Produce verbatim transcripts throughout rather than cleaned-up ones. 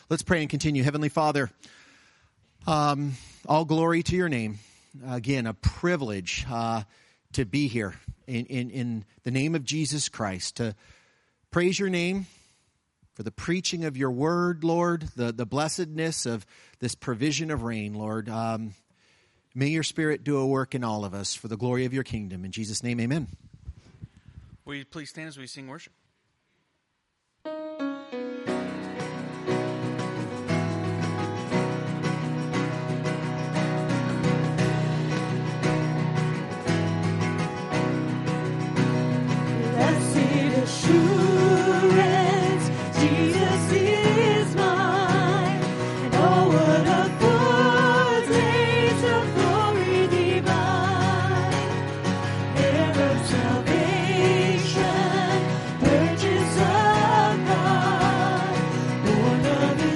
Let's pray and continue. Heavenly Father, um, all glory to your name. Again, a privilege uh, to be here in, in, in the name of Jesus Christ, to praise your name for the preaching of your word, Lord, the, the blessedness of this provision of rain, Lord. Um, may your Spirit do a work in all of us for the glory of your kingdom. In Jesus' name, amen. Will you please stand as we sing worship? Assurance, Jesus is mine, and oh, what a foretaste of glory divine, heir of salvation, purchase of God, born of His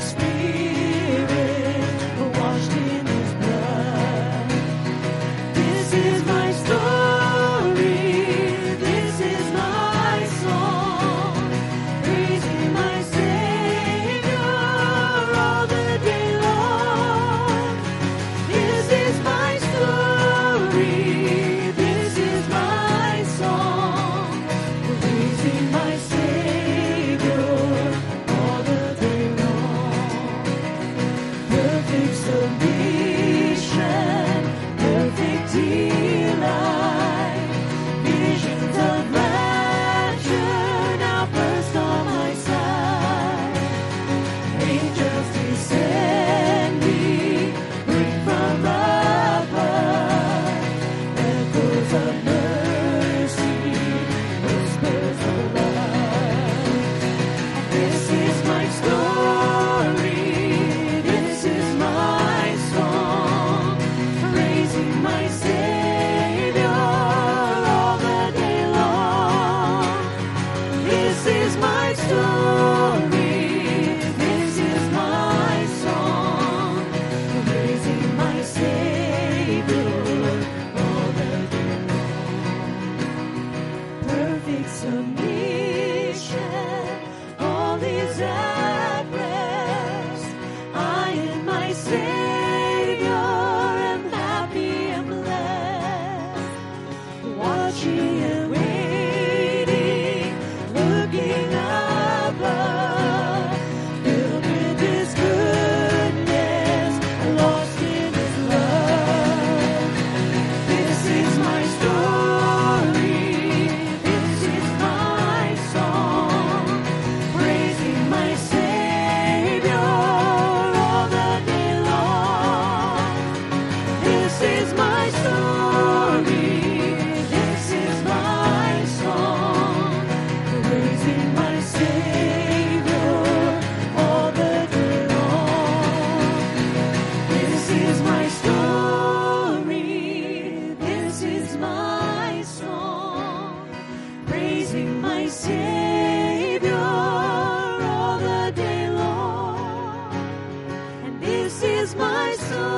Spirit, washed in His blood. This is my story, this is my song, praising my Savior all the day long. This is my story, this is my song, praising my Savior all the day long. Perfect submission, perfect delight, visions of rapture now burst on my sight. Angels descending, bring from above, echoes of mercy, whispers of love. This is my story, this is my song, praising my Savior all the day long. This is my story, this is my song, praising my Savior all the day long. Perfect submission, all is at rest. I and my Savior am happy and blessed, watching and waiting, looking above, filled with His goodness, lost in His love. This is my story, this is my song, praising my Savior all the day long. This is my story, this is my song, praising my Savior all the day long. This is my story, this is my song, praising my Savior all the day long. And this is my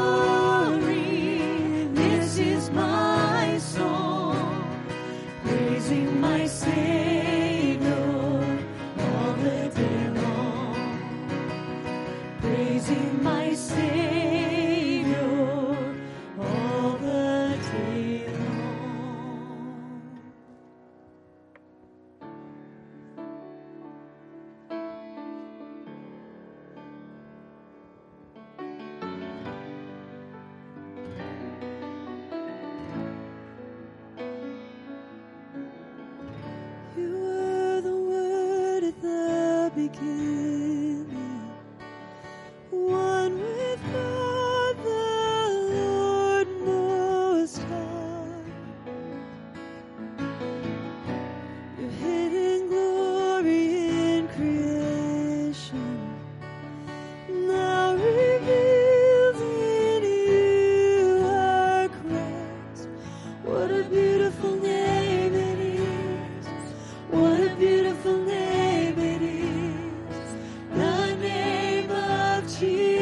story, this is my song, praising my Savior all the day long. Praising my Savior all the day long. You were the Word at the beginning, one with God the Lord Most High. Your hidden glory in creation, now revealed in you are Christ. What a beautiful name it is, what a beautiful name it is, the name of Jesus.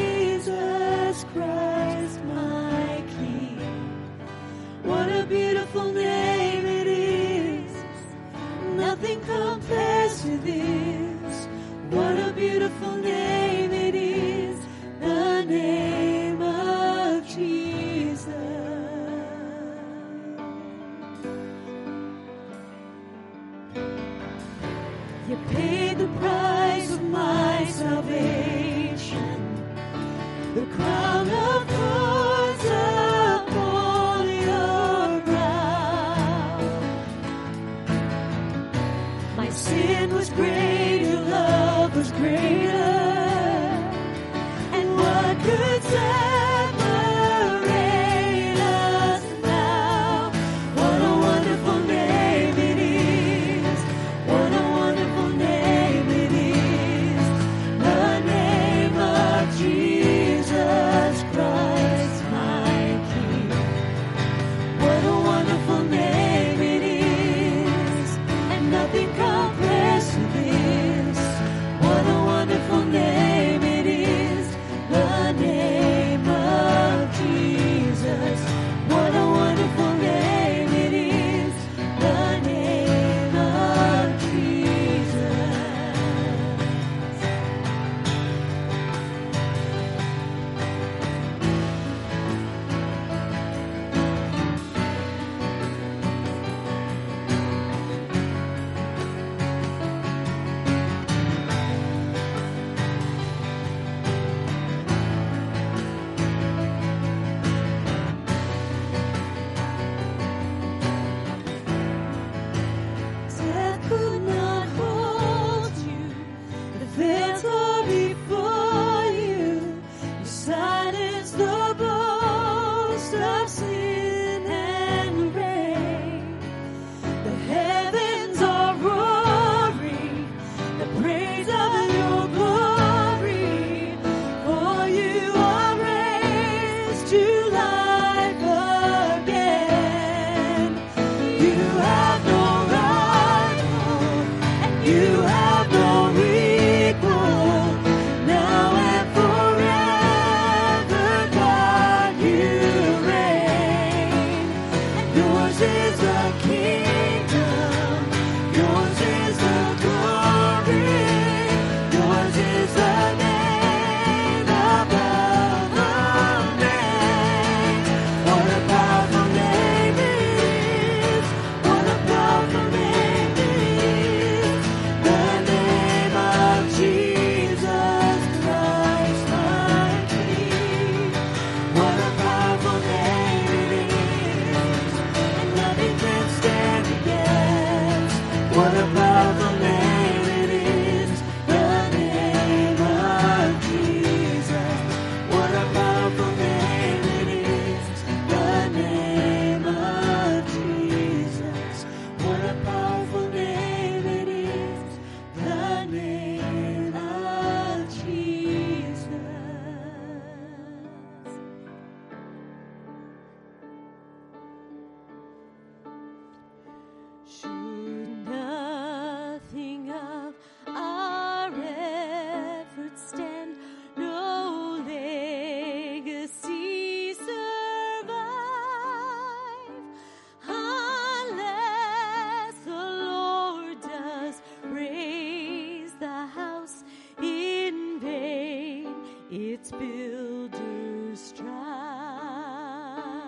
its builders try.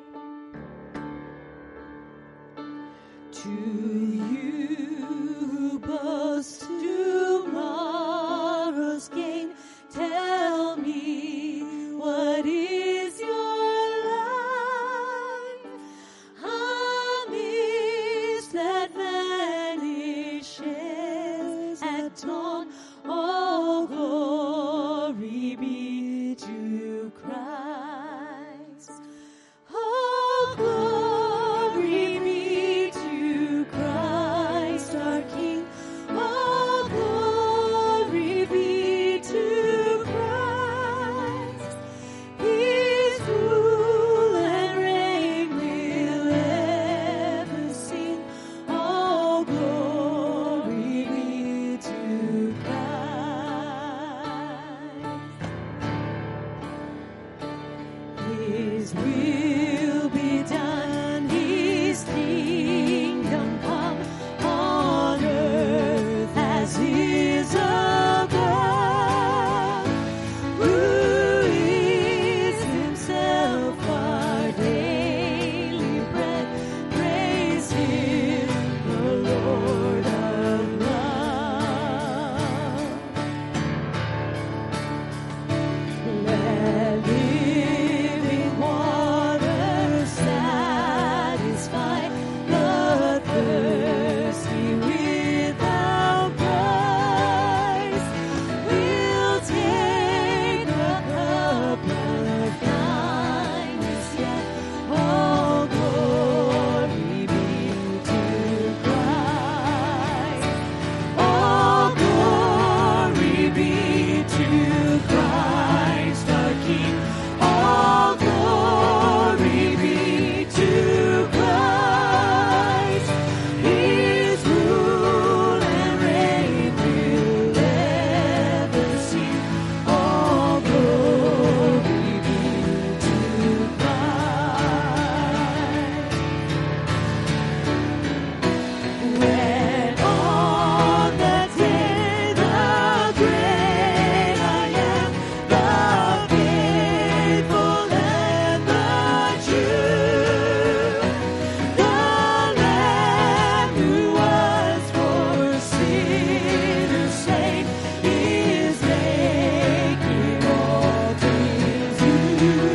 To you who boast tomorrow's gain, tell me, what is your life? A mist that vanishes at dawn. All glory be to Christ. All glory be to Christ our King. All glory be to Christ. His rule and reign will ever sing. All glory be to Christ. His will be done, His kingdom come on earth as is above. Who is Himself our daily bread? Praise Him, the Lord of love. Let living water satisfy the thirsty without price. We'll take a cup of kindness, yet all glory be to Christ. All glory be to Christ our King. All glory be to Christ. His rule and reign will ever sing. All glory be to Christ. When on that day the great I am, the faithful and the true, the Lamb who was for sinners slain is making all things new.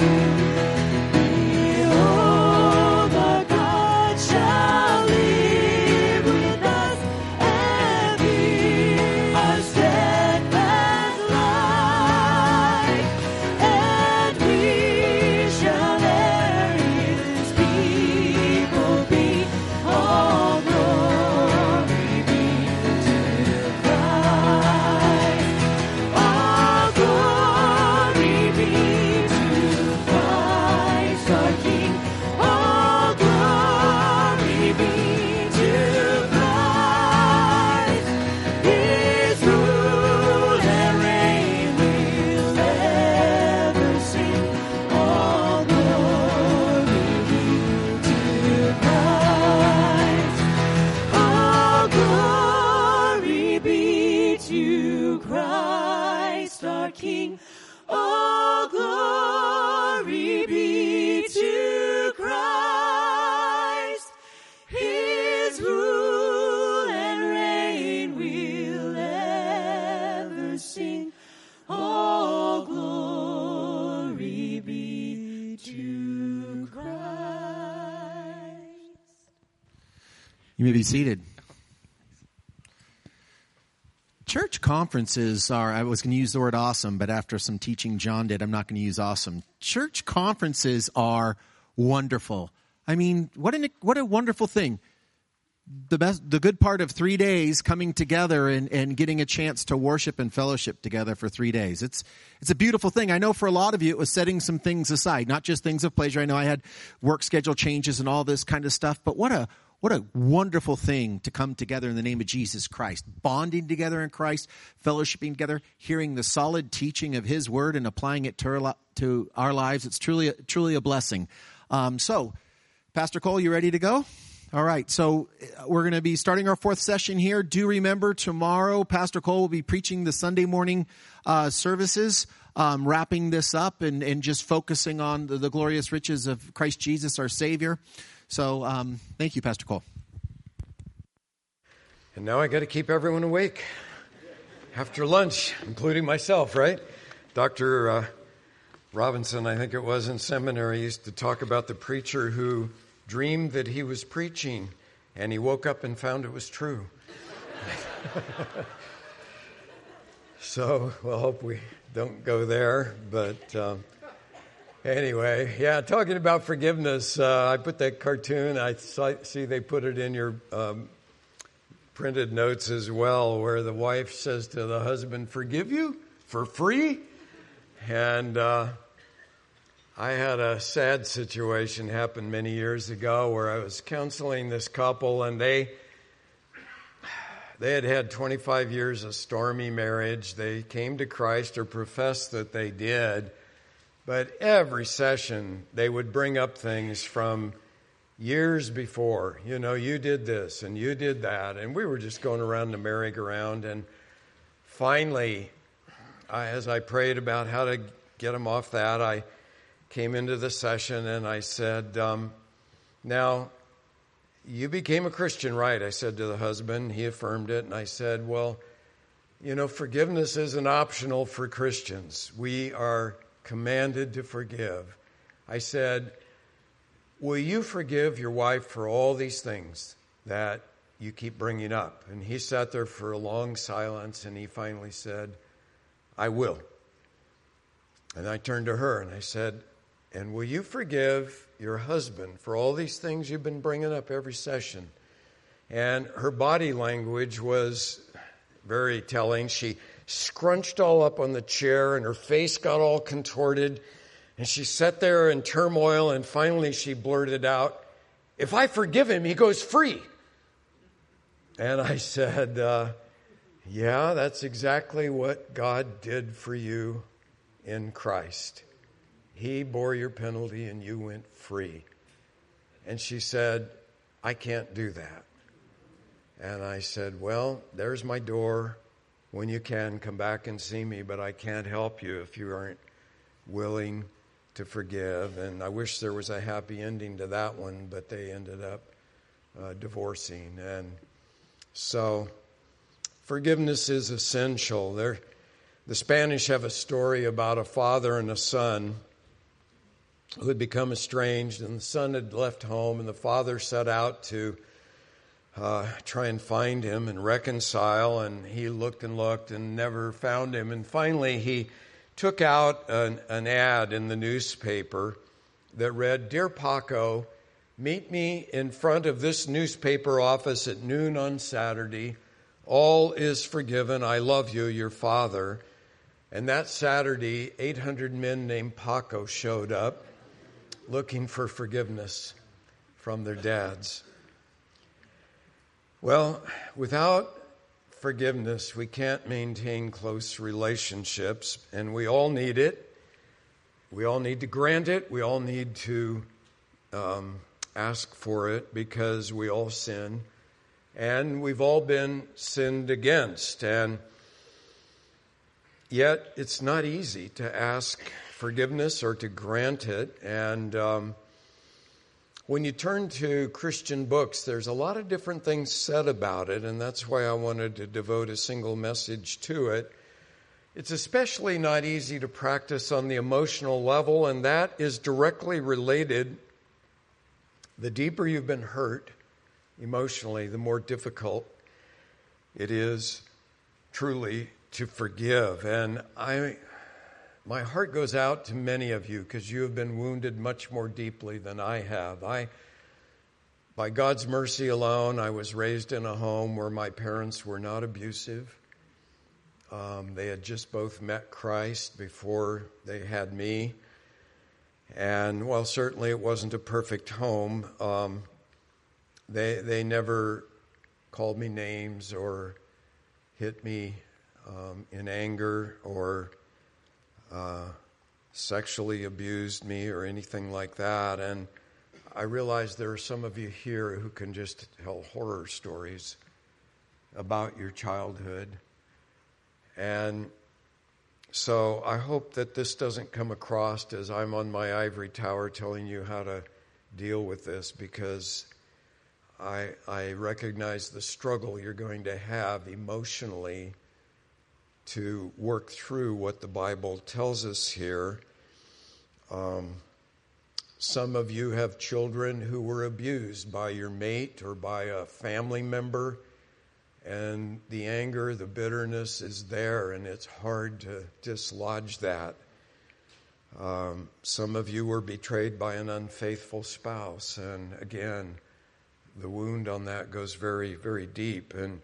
Behold, our God shall live with us and be our steadfast light, and we shall there His people be. All glory be to Christ. All glory be to Christ our King. All glory be to Christ. His rule and reign will ever sing. All glory be to Christ. All glory be to Christ our King. All glory be to Christ. His rule and reign will ever sing. All glory be to Christ. You may be seated. Church conferences are, I was going to use the word awesome, but after some teaching John did, I'm not going to use awesome. Church conferences are wonderful. I mean, what an, what a wonderful thing. The best, the good part of three days coming together and, and getting a chance to worship and fellowship together for three days. It's, it's a beautiful thing. I know for a lot of you, it was setting some things aside, not just things of pleasure. I know I had work schedule changes and all this kind of stuff, but what a, what a wonderful thing to come together in the name of Jesus Christ, bonding together in Christ, fellowshipping together, hearing the solid teaching of His Word and applying it to our, to our lives. It's truly, truly a blessing. Um, so, Pastor Cole, you ready to go? All right, so we're going to be starting our fourth session here. Do remember, tomorrow Pastor Cole will be preaching the Sunday morning uh, services, um, wrapping this up and, and just focusing on the, the glorious riches of Christ Jesus, our Savior. So um, thank you, Pastor Cole. And now I got to keep everyone awake after lunch, including myself, right? Doctor Uh, Robinson, I think it was, in seminary, used to talk about the preacher who dreamed that he was preaching, and he woke up and found it was true. So we'll hope we don't go there. But um, anyway, yeah, talking about forgiveness, uh, I put that cartoon, I saw, see they put it in your um, printed notes as well, where the wife says to the husband, "Forgive you for free?" And uh, I had a sad situation happen many years ago where I was counseling this couple, and they they had had twenty-five years of stormy marriage. They came to Christ, or professed that they did, but every session they would bring up things from years before. You know, you did this and you did that, and we were just going around the merry-go-round. And finally, I, as I prayed about how to get them off that, I came into the session and I said, um, now, you became a Christian, right? I said to the husband. He affirmed it. And I said, well, you know, forgiveness isn't optional for Christians. We are commanded to forgive. I said, will you forgive your wife for all these things that you keep bringing up? And he sat there for a long silence, and he finally said, I will. And I turned to her and I said, and will you forgive your husband for all these things you've been bringing up every session? And her body language was very telling. She scrunched all up on the chair and her face got all contorted. And she sat there in turmoil, and finally she blurted out, if I forgive him, he goes free. And I said, uh, yeah, that's exactly what God did for you in Christ. He bore your penalty and you went free. And she said, I can't do that. And I said, well, there's my door. When you can, come back and see me, but I can't help you if you aren't willing to forgive. And I wish there was a happy ending to that one, but they ended up uh, divorcing. And so forgiveness is essential. There, the Spanish have a story about a father and a son who had become estranged, and the son had left home, and the father set out to uh, try and find him and reconcile, and he looked and looked and never found him. And finally he took out an, an ad in the newspaper that read, Dear Paco, meet me in front of this newspaper office at noon on Saturday. All is forgiven. I love you, your father. And that Saturday, eight hundred men named Paco showed up looking for forgiveness from their dads. Well, without forgiveness, we can't maintain close relationships, and we all need it. We all need to grant it. We all need to um, ask for it, because we all sin, and we've all been sinned against. And yet, it's not easy to ask forgiveness or to grant it. And um, when you turn to Christian books, there's a lot of different things said about it, and that's why I wanted to devote a single message to it. It's especially not easy to practice on the emotional level, and that is directly related. The deeper you've been hurt emotionally, the more difficult it is truly to forgive. And I, my heart goes out to many of you, because you have been wounded much more deeply than I have. I, by God's mercy alone, I was raised in a home where my parents were not abusive. Um, they had just both met Christ before they had me. And while certainly it wasn't a perfect home, um, they they never called me names or hit me um, in anger or uh, sexually abused me or anything like that. And I realize there are some of you here who can just tell horror stories about your childhood. And so I hope that this doesn't come across as I'm on my ivory tower telling you how to deal with this, because I, I recognize the struggle you're going to have emotionally to work through what the Bible tells us here. Um, some of you have children who were abused by your mate or by a family member, and the anger, the bitterness is there, and it's hard to dislodge that. Um, some of you were betrayed by an unfaithful spouse, and again, the wound on that goes very, very deep. And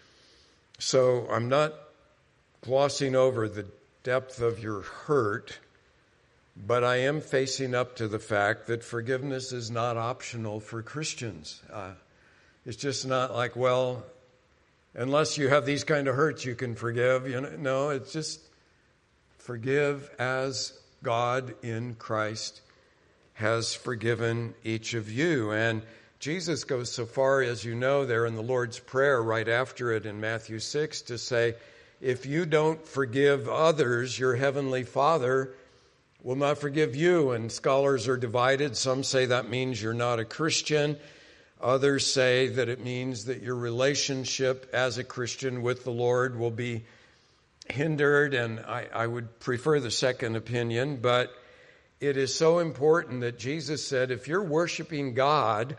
so I'm not glossing over the depth of your hurt, but I am facing up to the fact that forgiveness is not optional for Christians. Uh, it's just not like, well, unless you have these kind of hurts, you can forgive. You know, no, it's just forgive as God in Christ has forgiven each of you. And Jesus goes so far, as you know, there in the Lord's Prayer right after it in Matthew six to say, if you don't forgive others, your heavenly Father will not forgive you. And scholars are divided. Some say that means you're not a Christian. Others say that it means that your relationship as a Christian with the Lord will be hindered, and I, I would prefer the second opinion, but it is so important that Jesus said, if you're worshiping God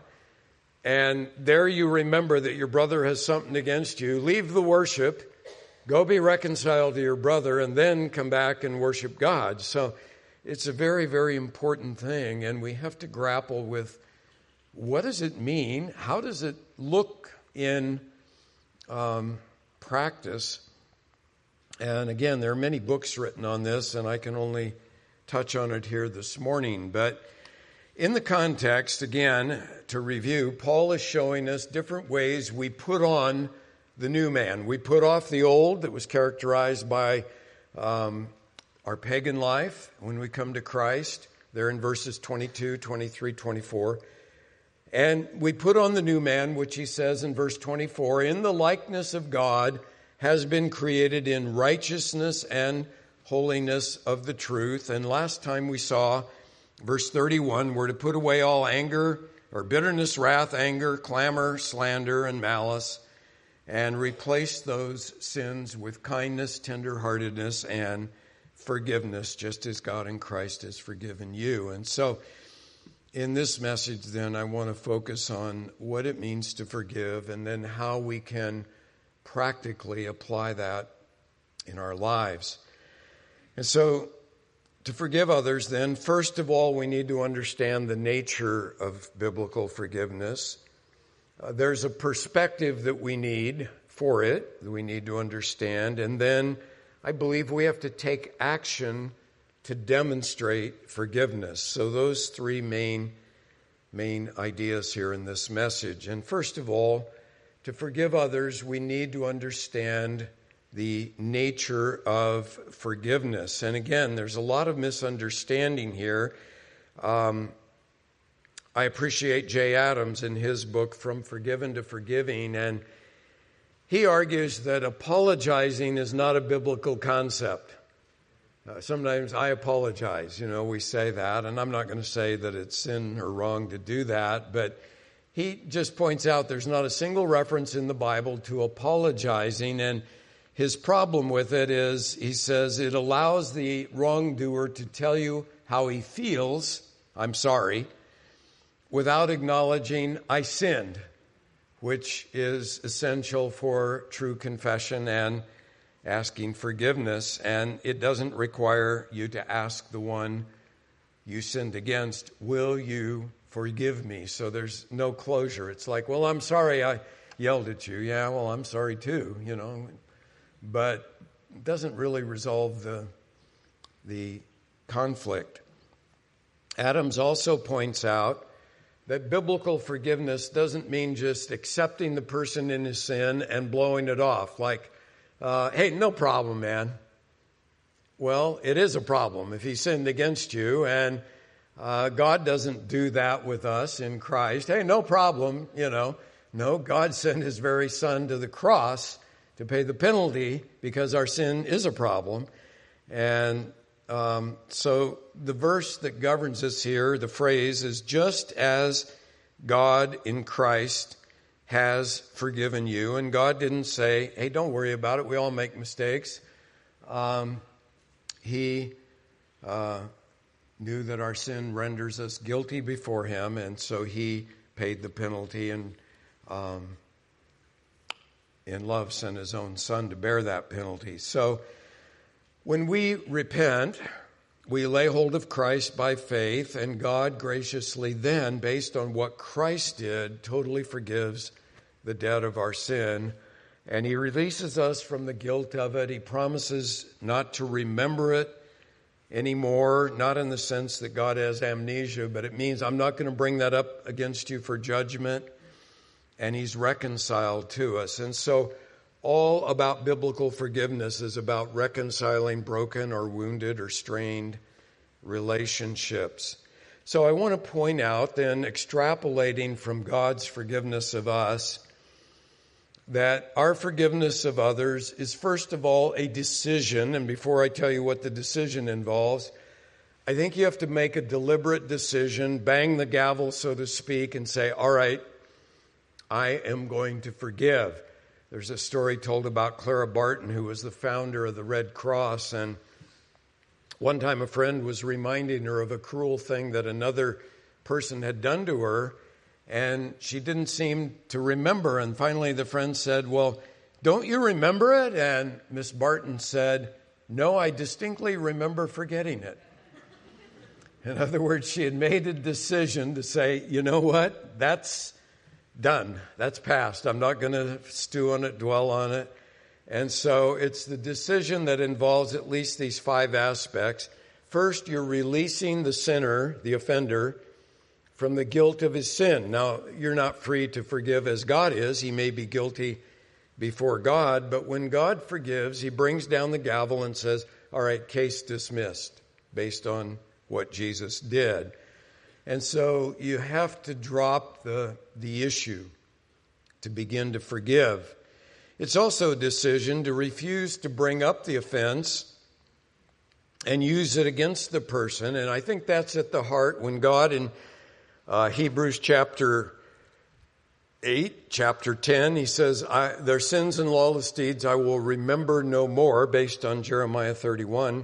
and there you remember that your brother has something against you, leave the worship, go be reconciled to your brother, and then come back and worship God. So it's a very, very important thing, and we have to grapple with what does it mean? How does it look in um, practice? And again, there are many books written on this, and I can only touch on it here this morning. But in the context, again, to review, Paul is showing us different ways we put on the new man. We put off the old that was characterized by um, our pagan life when we come to Christ. There in verses twenty-two, twenty-three, twenty-four. And we put on the new man, which he says in verse twenty-four, in the likeness of God, has been created in righteousness and holiness of the truth. And last time we saw, verse thirty-one, we're to put away all anger or bitterness, wrath, anger, clamor, slander, and malice, and replace those sins with kindness, tenderheartedness, and forgiveness, just as God in Christ has forgiven you. And so in this message, then, I want to focus on what it means to forgive and then how we can practically apply that in our lives. And so, to forgive others, then, first of all, we need to understand the nature of biblical forgiveness. Uh, there's a perspective that we need for it, that we need to understand. And then I believe we have to take action to demonstrate forgiveness. So those three main, main ideas here in this message. And first of all, to forgive others, we need to understand the nature of forgiveness. And again, there's a lot of misunderstanding here. Um, I appreciate Jay Adams in his book, From Forgiven to Forgiving, and he argues that apologizing is not a biblical concept. Uh, sometimes I apologize, you know, we say that, and I'm not going to say that it's sin or wrong to do that, but he just points out there's not a single reference in the Bible to apologizing, and his problem with it is, he says, it allows the wrongdoer to tell you how he feels, I'm sorry, without acknowledging I sinned, which is essential for true confession and asking forgiveness. And it doesn't require you to ask the one you sinned against, will you forgive me? So there's no closure. It's like, well, I'm sorry I yelled at you. Yeah, well, I'm sorry too, you know. But it doesn't really resolve the, the conflict. Adams also points out that biblical forgiveness doesn't mean just accepting the person in his sin and blowing it off. Like, uh, hey, no problem, man. Well, it is a problem if he sinned against you. And Uh, God doesn't do that with us in Christ. Hey, no problem, you know. No, God sent his very son to the cross to pay the penalty because our sin is a problem. And um, so the verse that governs us here, the phrase is, just as God in Christ has forgiven you. And God didn't say, hey, don't worry about it. We all make mistakes. Um, he uh, knew that our sin renders us guilty before him. And so he paid the penalty and um, in love sent his own son to bear that penalty. So when we repent, we lay hold of Christ by faith, and God graciously then, based on what Christ did, totally forgives the debt of our sin, and he releases us from the guilt of it. He promises not to remember it anymore, not in the sense that God has amnesia, but it means I'm not going to bring that up against you for judgment, and he's reconciled to us. And so all about biblical forgiveness is about reconciling broken or wounded or strained relationships. So I want to point out then, extrapolating from God's forgiveness of us, that our forgiveness of others is first of all a decision. And before I tell you what the decision involves, I think you have to make a deliberate decision, bang the gavel, so to speak, and say, all right, I am going to forgive. There's a story told about Clara Barton, who was the founder of the Red Cross, and one time a friend was reminding her of a cruel thing that another person had done to her, and she didn't seem to remember. And finally the friend said, well, don't you remember it? And Miss Barton said, no, I distinctly remember forgetting it. In other words, she had made a decision to say, you know what, that's done. That's past. I'm not going to stew on it, dwell on it. And so it's the decision that involves at least these five aspects. First, you're releasing the sinner, the offender, from the guilt of his sin. Now, you're not free to forgive as God is. He may be guilty before God, but when God forgives, he brings down the gavel and says, all right, case dismissed, based on what Jesus did. And so you have to drop the, the issue to begin to forgive. It's also a decision to refuse to bring up the offense and use it against the person. And I think that's at the heart when God in uh, Hebrews chapter eight, chapter ten, he says, I, their sins and lawless deeds I will remember no more, based on Jeremiah thirty-one.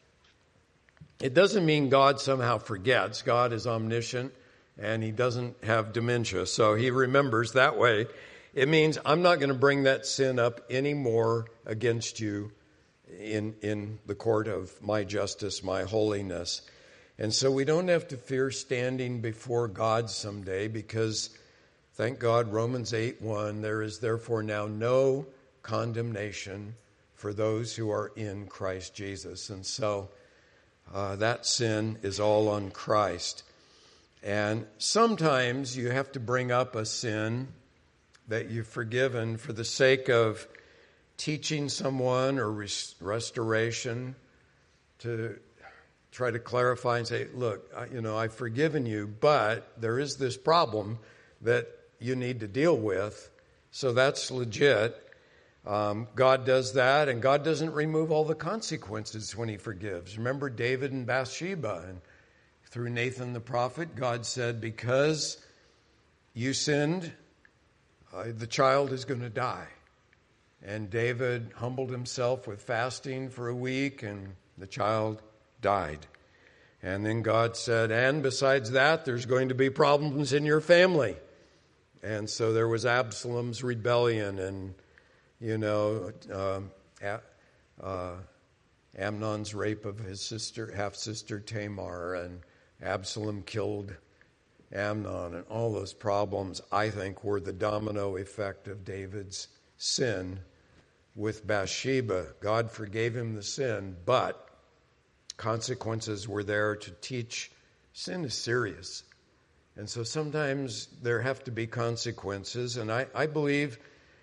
It doesn't mean God somehow forgets. God is omniscient and he doesn't have dementia, so he remembers that way. It means I'm not going to bring that sin up anymore against you in, in the court of my justice, my holiness. And so we don't have to fear standing before God someday, because thank God, Romans eight one, there is therefore now no condemnation for those who are in Christ Jesus. And so Uh, that sin is all on Christ. And sometimes you have to bring up a sin that you've forgiven for the sake of teaching someone or res- restoration, to try to clarify and say, look, I, you know, I've forgiven you, but there is this problem that you need to deal with. So that's legit. Um, God does that, and God doesn't remove all the consequences when he forgives. Remember David and Bathsheba, and through Nathan the prophet, God said, because you sinned, uh, the child is going to die. And David humbled himself with fasting for a week, and the child died. And then God said, and besides that, there's going to be problems in your family. And so there was Absalom's rebellion, and You know, uh, uh, Amnon's rape of his sister, half-sister Tamar, and Absalom killed Amnon, and all those problems, I think, were the domino effect of David's sin with Bathsheba. God forgave him the sin, but consequences were there to teach sin is serious. And so sometimes there have to be consequences, and I, I believe,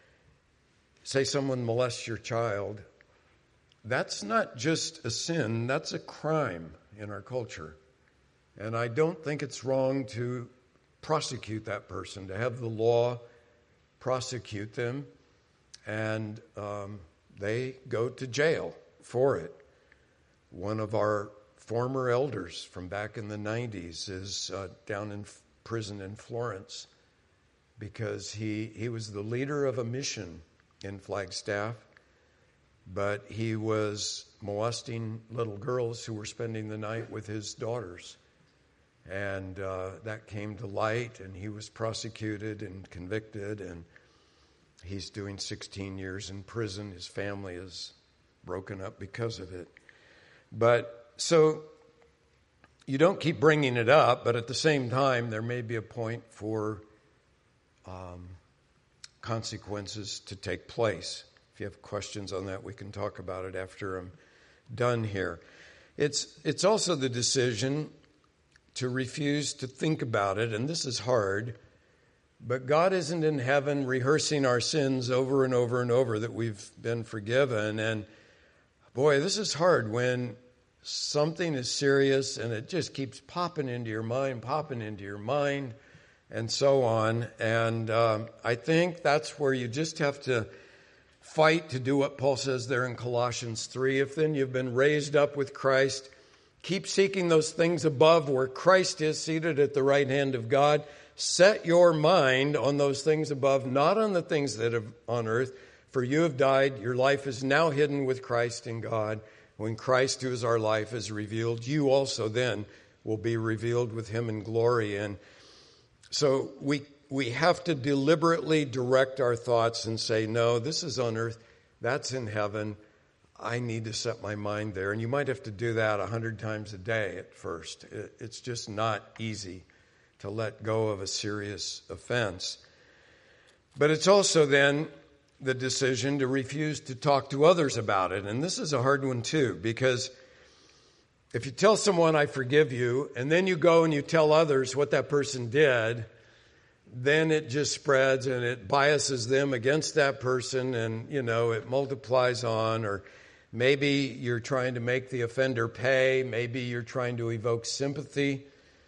say someone molests your child, that's not just a sin, that's a crime in our culture. And I don't think it's wrong to prosecute that person, to have the law prosecute them, and um, they go to jail for it. One of our former elders from back in the nineties is uh, down in f- prison in Florence because he, he was the leader of a mission in Flagstaff, but he was molesting little girls who were spending the night with his daughters. And uh, that came to light, and he was prosecuted and convicted, and he's doing sixteen years in prison. His family is broken up because of it. But so you don't keep bringing it up, but at the same time, there may be a point for um, consequences to take place. If you have questions on that, we can talk about it after I'm done here. It's it's also the decision to refuse to think about it, and this is hard, but God isn't in heaven rehearsing our sins over and over and over that we've been forgiven. And boy, this is hard when something is serious and it just keeps popping into your mind, popping into your mind, and so on. And um, I think that's where you just have to fight to do what Paul says there in Colossians three. If then you've been raised up with Christ, keep seeking those things above where Christ is seated at the right hand of God. Set your mind on those things above, not on the things that are on earth. For you have died. Your life is now hidden with Christ in God. When Christ, who is our life, is revealed, you also then will be revealed with him in glory. And so we we have to deliberately direct our thoughts and say, no, this is on earth. That's in heaven. I need to set my mind there. And you might have to do that a hundred times a day at first. It's just not easy to let go of a serious offense. But it's also then the decision to refuse to talk to others about it. And this is a hard one too, because if you tell someone, I forgive you, and then you go and you tell others what that person did, then it just spreads and it biases them against that person, and, you know, it multiplies on. Or maybe you're trying to make the offender pay. Maybe you're trying to evoke sympathy,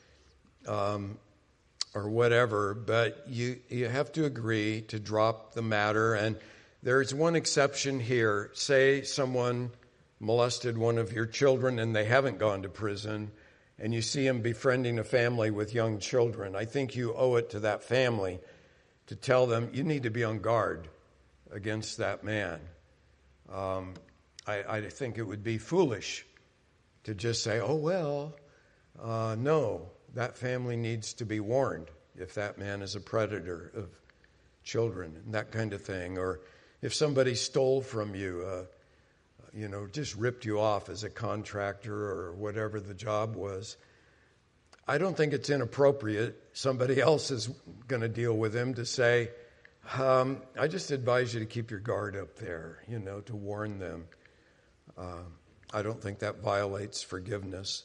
um, or whatever. But you, you have to agree to drop the matter. And there's one exception here. Say someone molested one of your children and they haven't gone to prison, and you see them befriending a family with young children. I think you owe it to that family to tell them you need to be on guard against that man. Um, I, I think it would be foolish to just say, oh, well, uh, no, that family needs to be warned if that man is a predator of children and that kind of thing. Or if somebody stole from you, uh, you know, just ripped you off as a contractor or whatever the job was, I don't think it's inappropriate. Somebody else is going to deal with him to say, um, I just advise you to keep your guard up there, you know, to warn them. Uh, I don't think that violates forgiveness.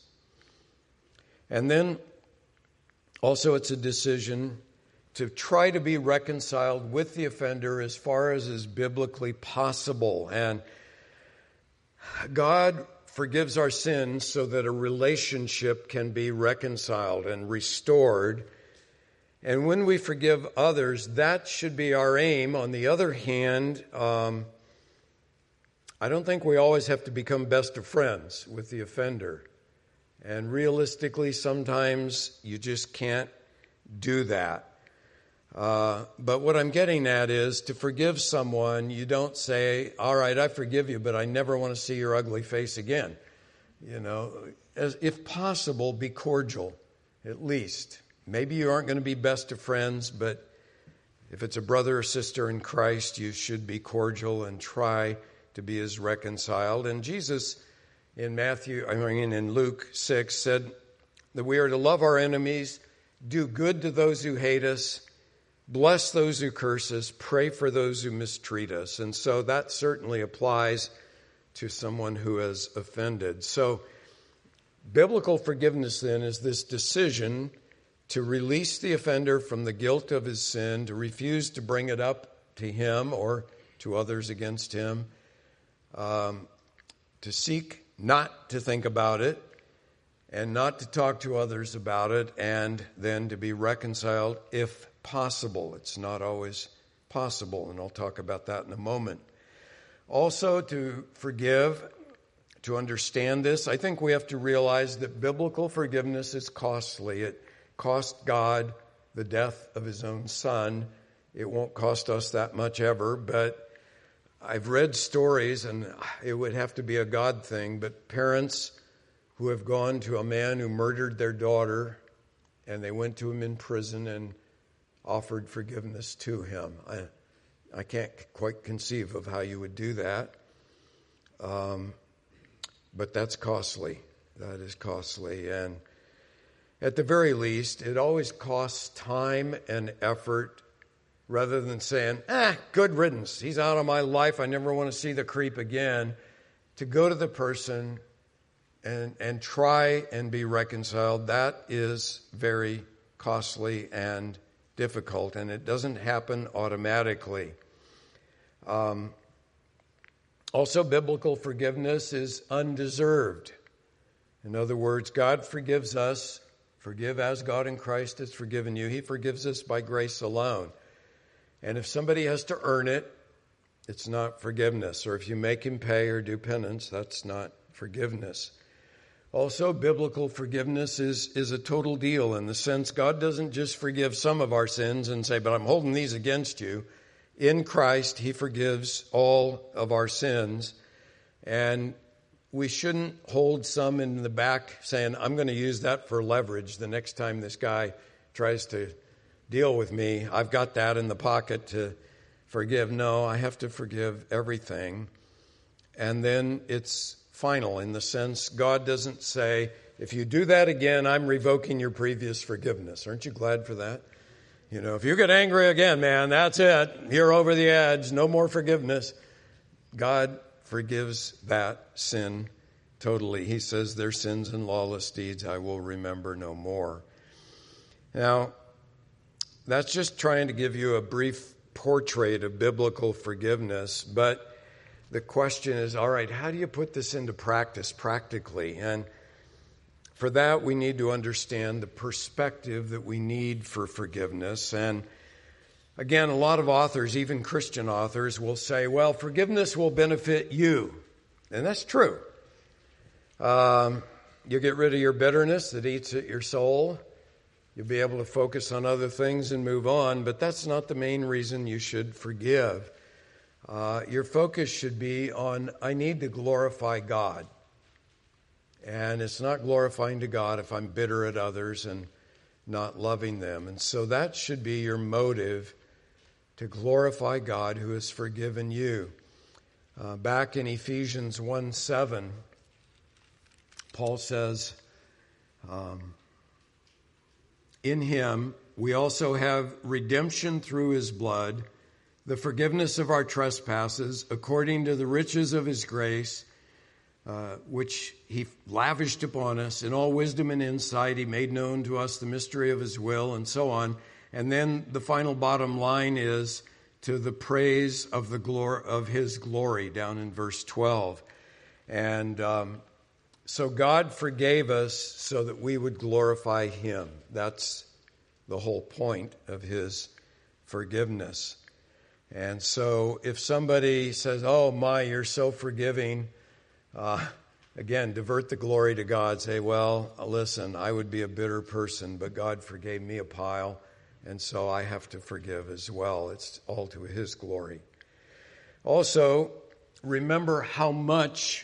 And then also it's a decision to try to be reconciled with the offender as far as is biblically possible. And God forgives our sins so that a relationship can be reconciled and restored. And when we forgive others, that should be our aim. On the other hand, um, I don't think we always have to become best of friends with the offender. And realistically, sometimes you just can't do that. Uh, but what I'm getting at is to forgive someone, you don't say, all right, I forgive you, but I never want to see your ugly face again. You know, as, if possible, be cordial, at least. Maybe you aren't going to be best of friends, but if it's a brother or sister in Christ, you should be cordial and try to be as reconciled. And Jesus in Matthew, I mean in Luke six said that we are to love our enemies, do good to those who hate us, bless those who curse us, pray for those who mistreat us. And so that certainly applies to someone who has offended. So biblical forgiveness then is this decision to release the offender from the guilt of his sin, to refuse to bring it up to him or to others against him, um, to seek not to think about it, and not to talk to others about it, and then to be reconciled if possible. It's not always possible, and I'll talk about that in a moment. Also, to forgive, to understand this, I think we have to realize that biblical forgiveness is costly. It cost God the death of his own son. It won't cost us that much ever, but I've read stories, and it would have to be a God thing, but parents who have gone to a man who murdered their daughter, and they went to him in prison and offered forgiveness to him. I, I can't quite conceive of how you would do that, um, but that's costly. That is costly, and at the very least, it always costs time and effort. Rather than saying, ah, good riddance, he's out of my life, I never want to see the creep again, to go to the person and, and try and be reconciled, that is very costly and difficult, and it doesn't happen automatically. Um, also, biblical forgiveness is undeserved. In other words, God forgives us, forgive as God in Christ has forgiven you. He forgives us by grace alone. And if somebody has to earn it, it's not forgiveness. Or if you make him pay or do penance, that's not forgiveness. Also, biblical forgiveness is, is a total deal in the sense God doesn't just forgive some of our sins and say, but I'm holding these against you. In Christ, he forgives all of our sins. And we shouldn't hold some in the back saying, I'm going to use that for leverage the next time this guy tries to deal with me. I've got that in the pocket to forgive. No, I have to forgive everything. And then it's final in the sense God doesn't say, if you do that again, I'm revoking your previous forgiveness. Aren't you glad for that? You know, if you get angry again, man, that's it. You're over the edge. No more forgiveness. God forgives that sin totally. He says, their sins and lawless deeds I will remember no more. Now, that's just trying to give you a brief portrait of biblical forgiveness, but the question is, all right, how do you put this into practice practically? And for that, we need to understand the perspective that we need for forgiveness. And again, a lot of authors, even Christian authors, will say, well, forgiveness will benefit you. And that's true. Um, you get rid of your bitterness that eats at your soul. You'll be able to focus on other things and move on, but that's not the main reason you should forgive. Uh, your focus should be on, I need to glorify God. And it's not glorifying to God if I'm bitter at others and not loving them. And so that should be your motive, to glorify God who has forgiven you. Uh, back in Ephesians one seven, Paul says, um, in him we also have redemption through his blood, the forgiveness of our trespasses, according to the riches of his grace, uh, which he lavished upon us. In all wisdom and insight, he made known to us the mystery of his will, and so on. And then the final bottom line is, to the praise of the glory of his glory, down in verse twelve. And um, so God forgave us so that we would glorify him. That's the whole point of his forgiveness. And so if somebody says, oh my, you're so forgiving, uh, again, divert the glory to God. Say, well, listen, I would be a bitter person, but God forgave me a pile, and so I have to forgive as well. It's all to his glory. Also, remember how much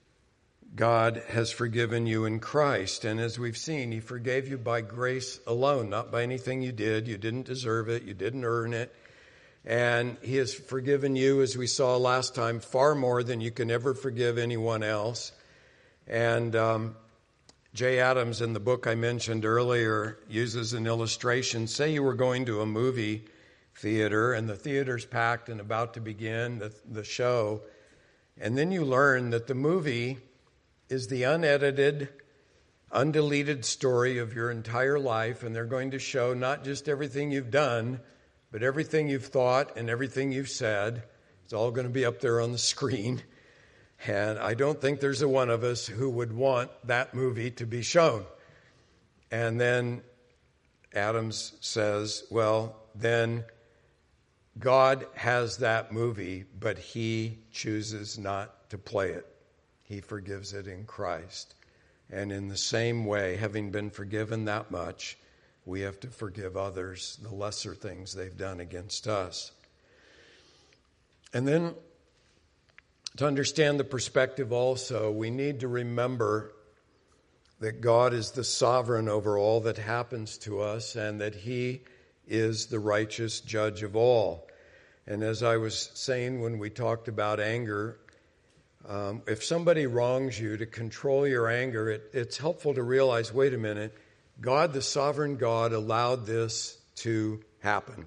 God has forgiven you in Christ. And as we've seen, he forgave you by grace alone, not by anything you did. You didn't deserve it. You didn't earn it. And he has forgiven you, as we saw last time, far more than you can ever forgive anyone else. And um, Jay Adams, in the book I mentioned earlier, uses an illustration. Say you were going to a movie theater, and the theater's packed and about to begin the, the show. And then you learn that the movie is the unedited, undeleted story of your entire life, and they're going to show not just everything you've done, but everything you've thought and everything you've said. It's all going to be up there on the screen. And I don't think there's a one of us who would want that movie to be shown. And then Adams says, well, then God has that movie, but he chooses not to play it. He forgives it in Christ. And in the same way, having been forgiven that much, we have to forgive others the lesser things they've done against us. And then, to understand the perspective also, we need to remember that God is the sovereign over all that happens to us and that he is the righteous judge of all. And as I was saying when we talked about anger, um, if somebody wrongs you, to control your anger, it, it's helpful to realize, wait a minute, God, the sovereign God, allowed this to happen.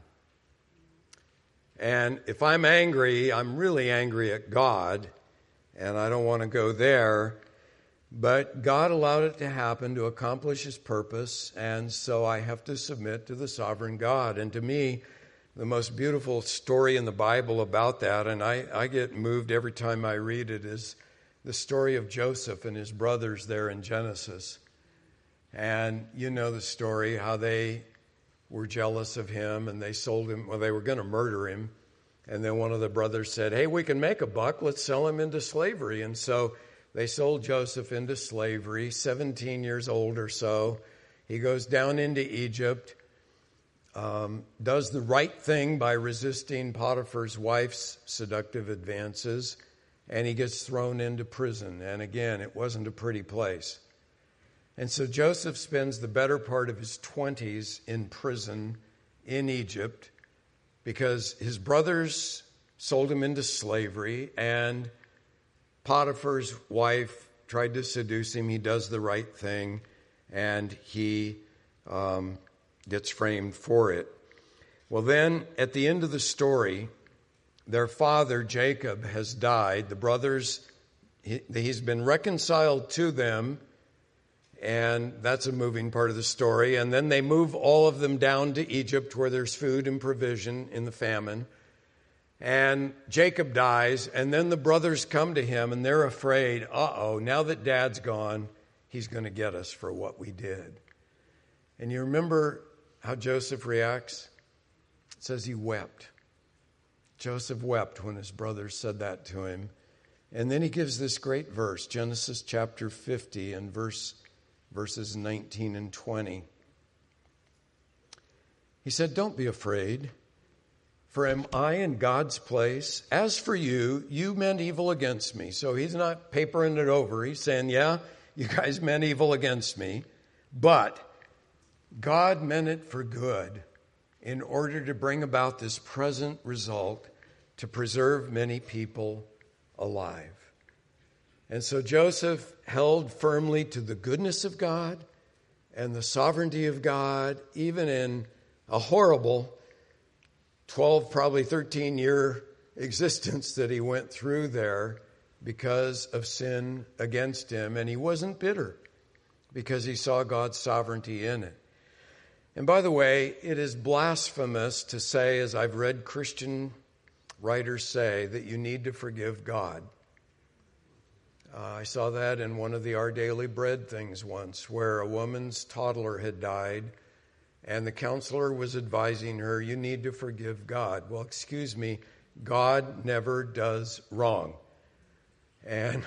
And if I'm angry, I'm really angry at God, and I don't want to go there. But God allowed it to happen to accomplish his purpose, and so I have to submit to the sovereign God. And to me, the most beautiful story in the Bible about that, and I, I get moved every time I read it, is the story of Joseph and his brothers there in Genesis. And you know the story, how they were jealous of him and they sold him, well, they were going to murder him. And then one of the brothers said, hey, we can make a buck, let's sell him into slavery. And so they sold Joseph into slavery, seventeen years old or so. He goes down into Egypt, um, does the right thing by resisting Potiphar's wife's seductive advances, and he gets thrown into prison. And again, it wasn't a pretty place. And so Joseph spends the better part of his twenties in prison in Egypt because his brothers sold him into slavery, and Potiphar's wife tried to seduce him. He does the right thing, and he um, gets framed for it. Well, then, at the end of the story, their father, Jacob, has died. The brothers, he, he's been reconciled to them, and that's a moving part of the story. And then they move all of them down to Egypt where there's food and provision in the famine. And Jacob dies, and then the brothers come to him, and they're afraid, uh-oh, now that Dad's gone, he's going to get us for what we did. And you remember how Joseph reacts? It says he wept. Joseph wept when his brothers said that to him. And then he gives this great verse, Genesis chapter fifty, and verse verses nineteen and twenty. He said, don't be afraid, for am I in God's place? As for you, you meant evil against me. So he's not papering it over. He's saying, yeah, you guys meant evil against me, but God meant it for good in order to bring about this present result to preserve many people alive. And so Joseph held firmly to the goodness of God and the sovereignty of God, even in a horrible twelve, probably thirteen year existence that he went through there because of sin against him. And he wasn't bitter because he saw God's sovereignty in it. And by the way, it is blasphemous to say, as I've read Christian writers say, that you need to forgive God. Uh, I saw that in one of the Our Daily Bread things once, where a woman's toddler had died, and the counselor was advising her, you need to forgive God. Well, excuse me, God never does wrong. And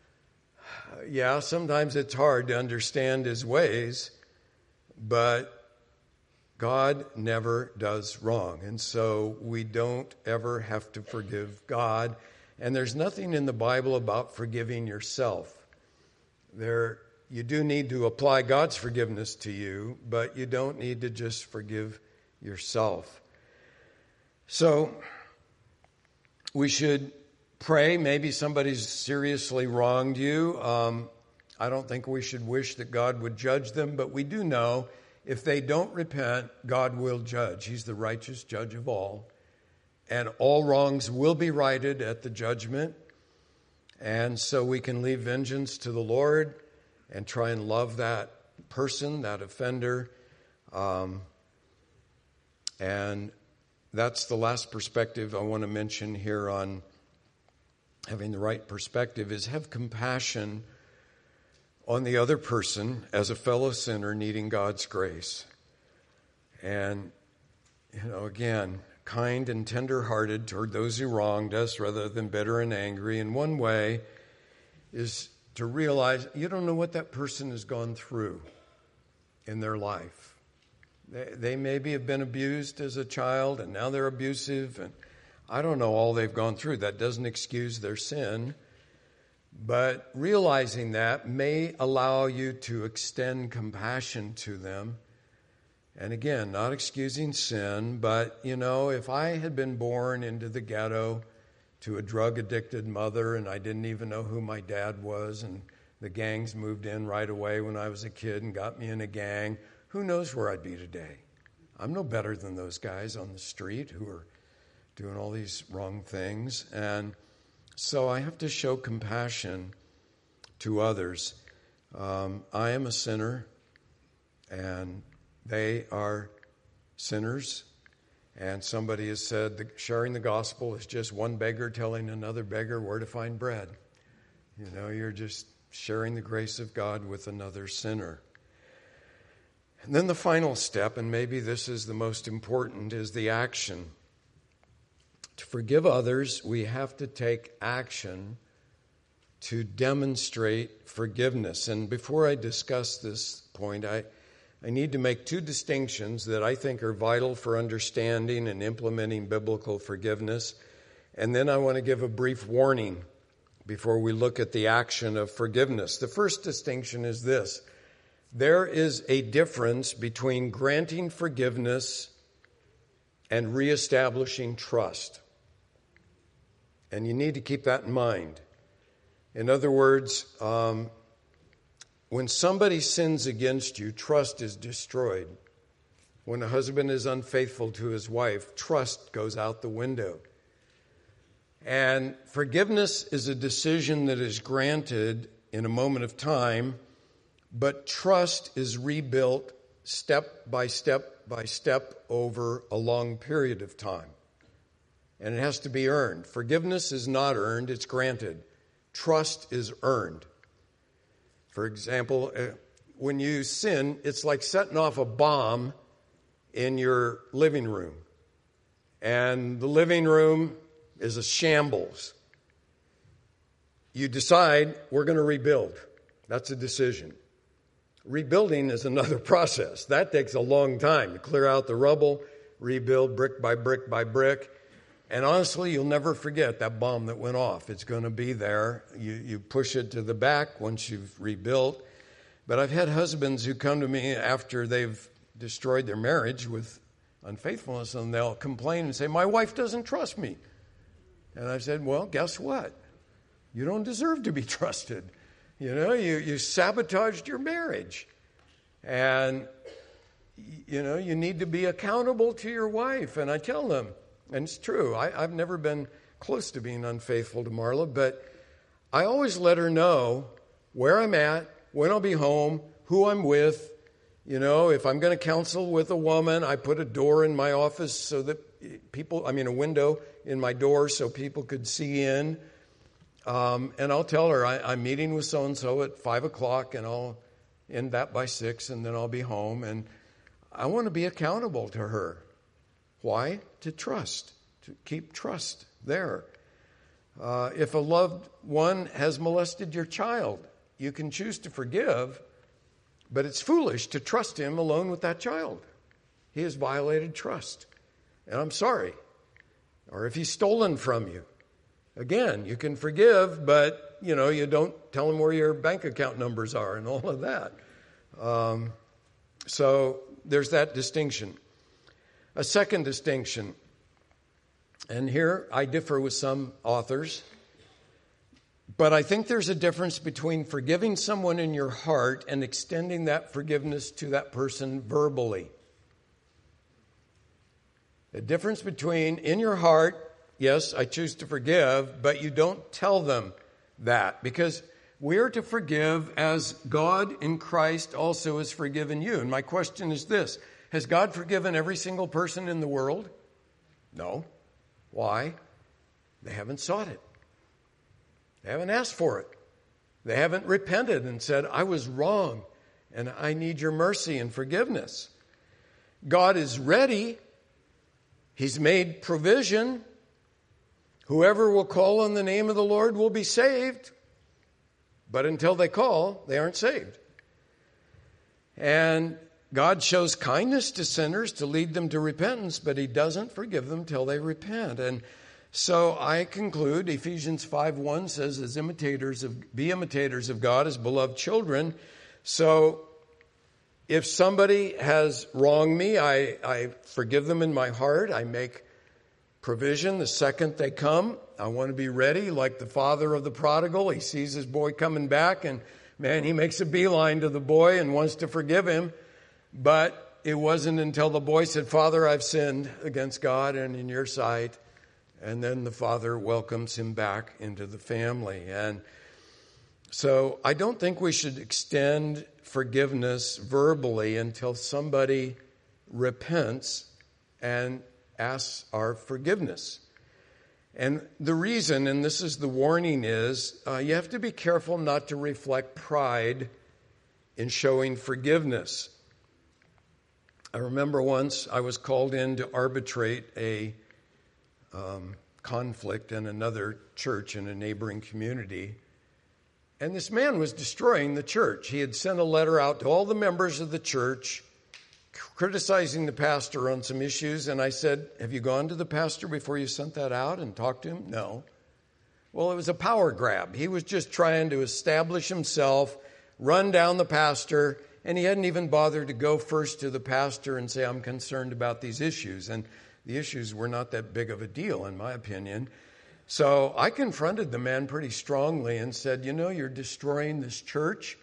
yeah, sometimes it's hard to understand his ways, but God never does wrong. And so we don't ever have to forgive God. And there's nothing in the Bible about forgiving yourself. There, you do need to apply God's forgiveness to you, but you don't need to just forgive yourself. So we should pray. Maybe somebody's seriously wronged you. Um, I don't think we should wish that God would judge them, but we do know if they don't repent, God will judge. He's the righteous judge of all. And all wrongs will be righted at the judgment. And so we can leave vengeance to the Lord and try and love that person, that offender. Um, and that's the last perspective I want to mention here on having the right perspective, is have compassion on the other person as a fellow sinner needing God's grace. And, you know, again, kind and tender-hearted toward those who wronged us rather than bitter and angry. And one way is to realize you don't know what that person has gone through in their life. They, they maybe have been abused as a child and now they're abusive, and I don't know all they've gone through. That doesn't excuse their sin. But realizing that may allow you to extend compassion to them. And again, not excusing sin, but, you know, if I had been born into the ghetto to a drug-addicted mother and I didn't even know who my dad was, and the gangs moved in right away when I was a kid and got me in a gang, who knows where I'd be today? I'm no better than those guys on the street who are doing all these wrong things. And so I have to show compassion to others. Um, I am a sinner, and they are sinners. And somebody has said that sharing the gospel is just one beggar telling another beggar where to find bread. You know, you're just sharing the grace of God with another sinner. And then the final step, and maybe this is the most important, is the action. To forgive others, we have to take action to demonstrate forgiveness. And before I discuss this point, I, I need to make two distinctions that I think are vital for understanding and implementing biblical forgiveness. And then I want to give a brief warning before we look at the action of forgiveness. The first distinction is this. There is a difference between granting forgiveness and reestablishing trust. And you need to keep that in mind. In other words, um, when somebody sins against you, trust is destroyed. When a husband is unfaithful to his wife, trust goes out the window. And forgiveness is a decision that is granted in a moment of time, but trust is rebuilt step by step by step over a long period of time. And it has to be earned. Forgiveness is not earned, it's granted. Trust is earned. For example, when you sin, it's like setting off a bomb in your living room. And the living room is a shambles. You decide, we're going to rebuild. That's a decision. Rebuilding is another process. That takes a long time to clear out the rubble, rebuild brick by brick by brick. And honestly, you'll never forget that bomb that went off. It's going to be there. You, you push it to the back once you've rebuilt. But I've had husbands who come to me after they've destroyed their marriage with unfaithfulness, and they'll complain and say, my wife doesn't trust me. And I've said, well, guess what? You don't deserve to be trusted. You know, you, you sabotaged your marriage. And, you know, you need to be accountable to your wife. And I tell them, and it's true, I, I've never been close to being unfaithful to Marla, but I always let her know where I'm at, when I'll be home, who I'm with. You know, if I'm going to counsel with a woman, I put a door in my office so that people, I mean a window in my door so people could see in. Um, and I'll tell her I, I'm meeting with so-and-so at five o'clock, and I'll end that by six, and then I'll be home. And I want to be accountable to her. Why? To trust, to keep trust there. Uh, if a loved one has molested your child, you can choose to forgive, but it's foolish to trust him alone with that child. He has violated trust, and I'm sorry. Or if he's stolen from you, again, you can forgive, but, you know, you don't tell him where your bank account numbers are and all of that. Um, so there's that distinction. A second distinction, and here I differ with some authors, but I think there's a difference between forgiving someone in your heart and extending that forgiveness to that person verbally. The difference between in your heart, yes, I choose to forgive, but you don't tell them that, because we are to forgive as God in Christ also has forgiven you. And my question is this: has God forgiven every single person in the world? No. Why? They haven't sought it. They haven't asked for it. They haven't repented and said, I was wrong, and I need your mercy and forgiveness. God is ready. He's made provision. Whoever will call on the name of the Lord will be saved. But until they call, they aren't saved. And God shows kindness to sinners to lead them to repentance, but he doesn't forgive them till they repent. And so I conclude, Ephesians five one says, as imitators of, be imitators of God as beloved children. So if somebody has wronged me, I, I forgive them in my heart. I make provision the second they come. I want to be ready, like the father of the prodigal. He sees his boy coming back, and man, he makes a beeline to the boy and wants to forgive him. But it wasn't until the boy said, Father, I've sinned against God and in your sight. And then the father welcomes him back into the family. And so I don't think we should extend forgiveness verbally until somebody repents and asks our forgiveness. And the reason, and this is the warning, is uh, you have to be careful not to reflect pride in showing forgiveness. I remember once I was called in to arbitrate a um, conflict in another church in a neighboring community. And this man was destroying the church. He had sent a letter out to all the members of the church criticizing the pastor on some issues. And I said, have you gone to the pastor before you sent that out and talked to him? No. Well, it was a power grab. He was just trying to establish himself, run down the pastor, and he hadn't even bothered to go first to the pastor and say, I'm concerned about these issues. And the issues were not that big of a deal, in my opinion. So I confronted the man pretty strongly and said, you know, you're destroying this church.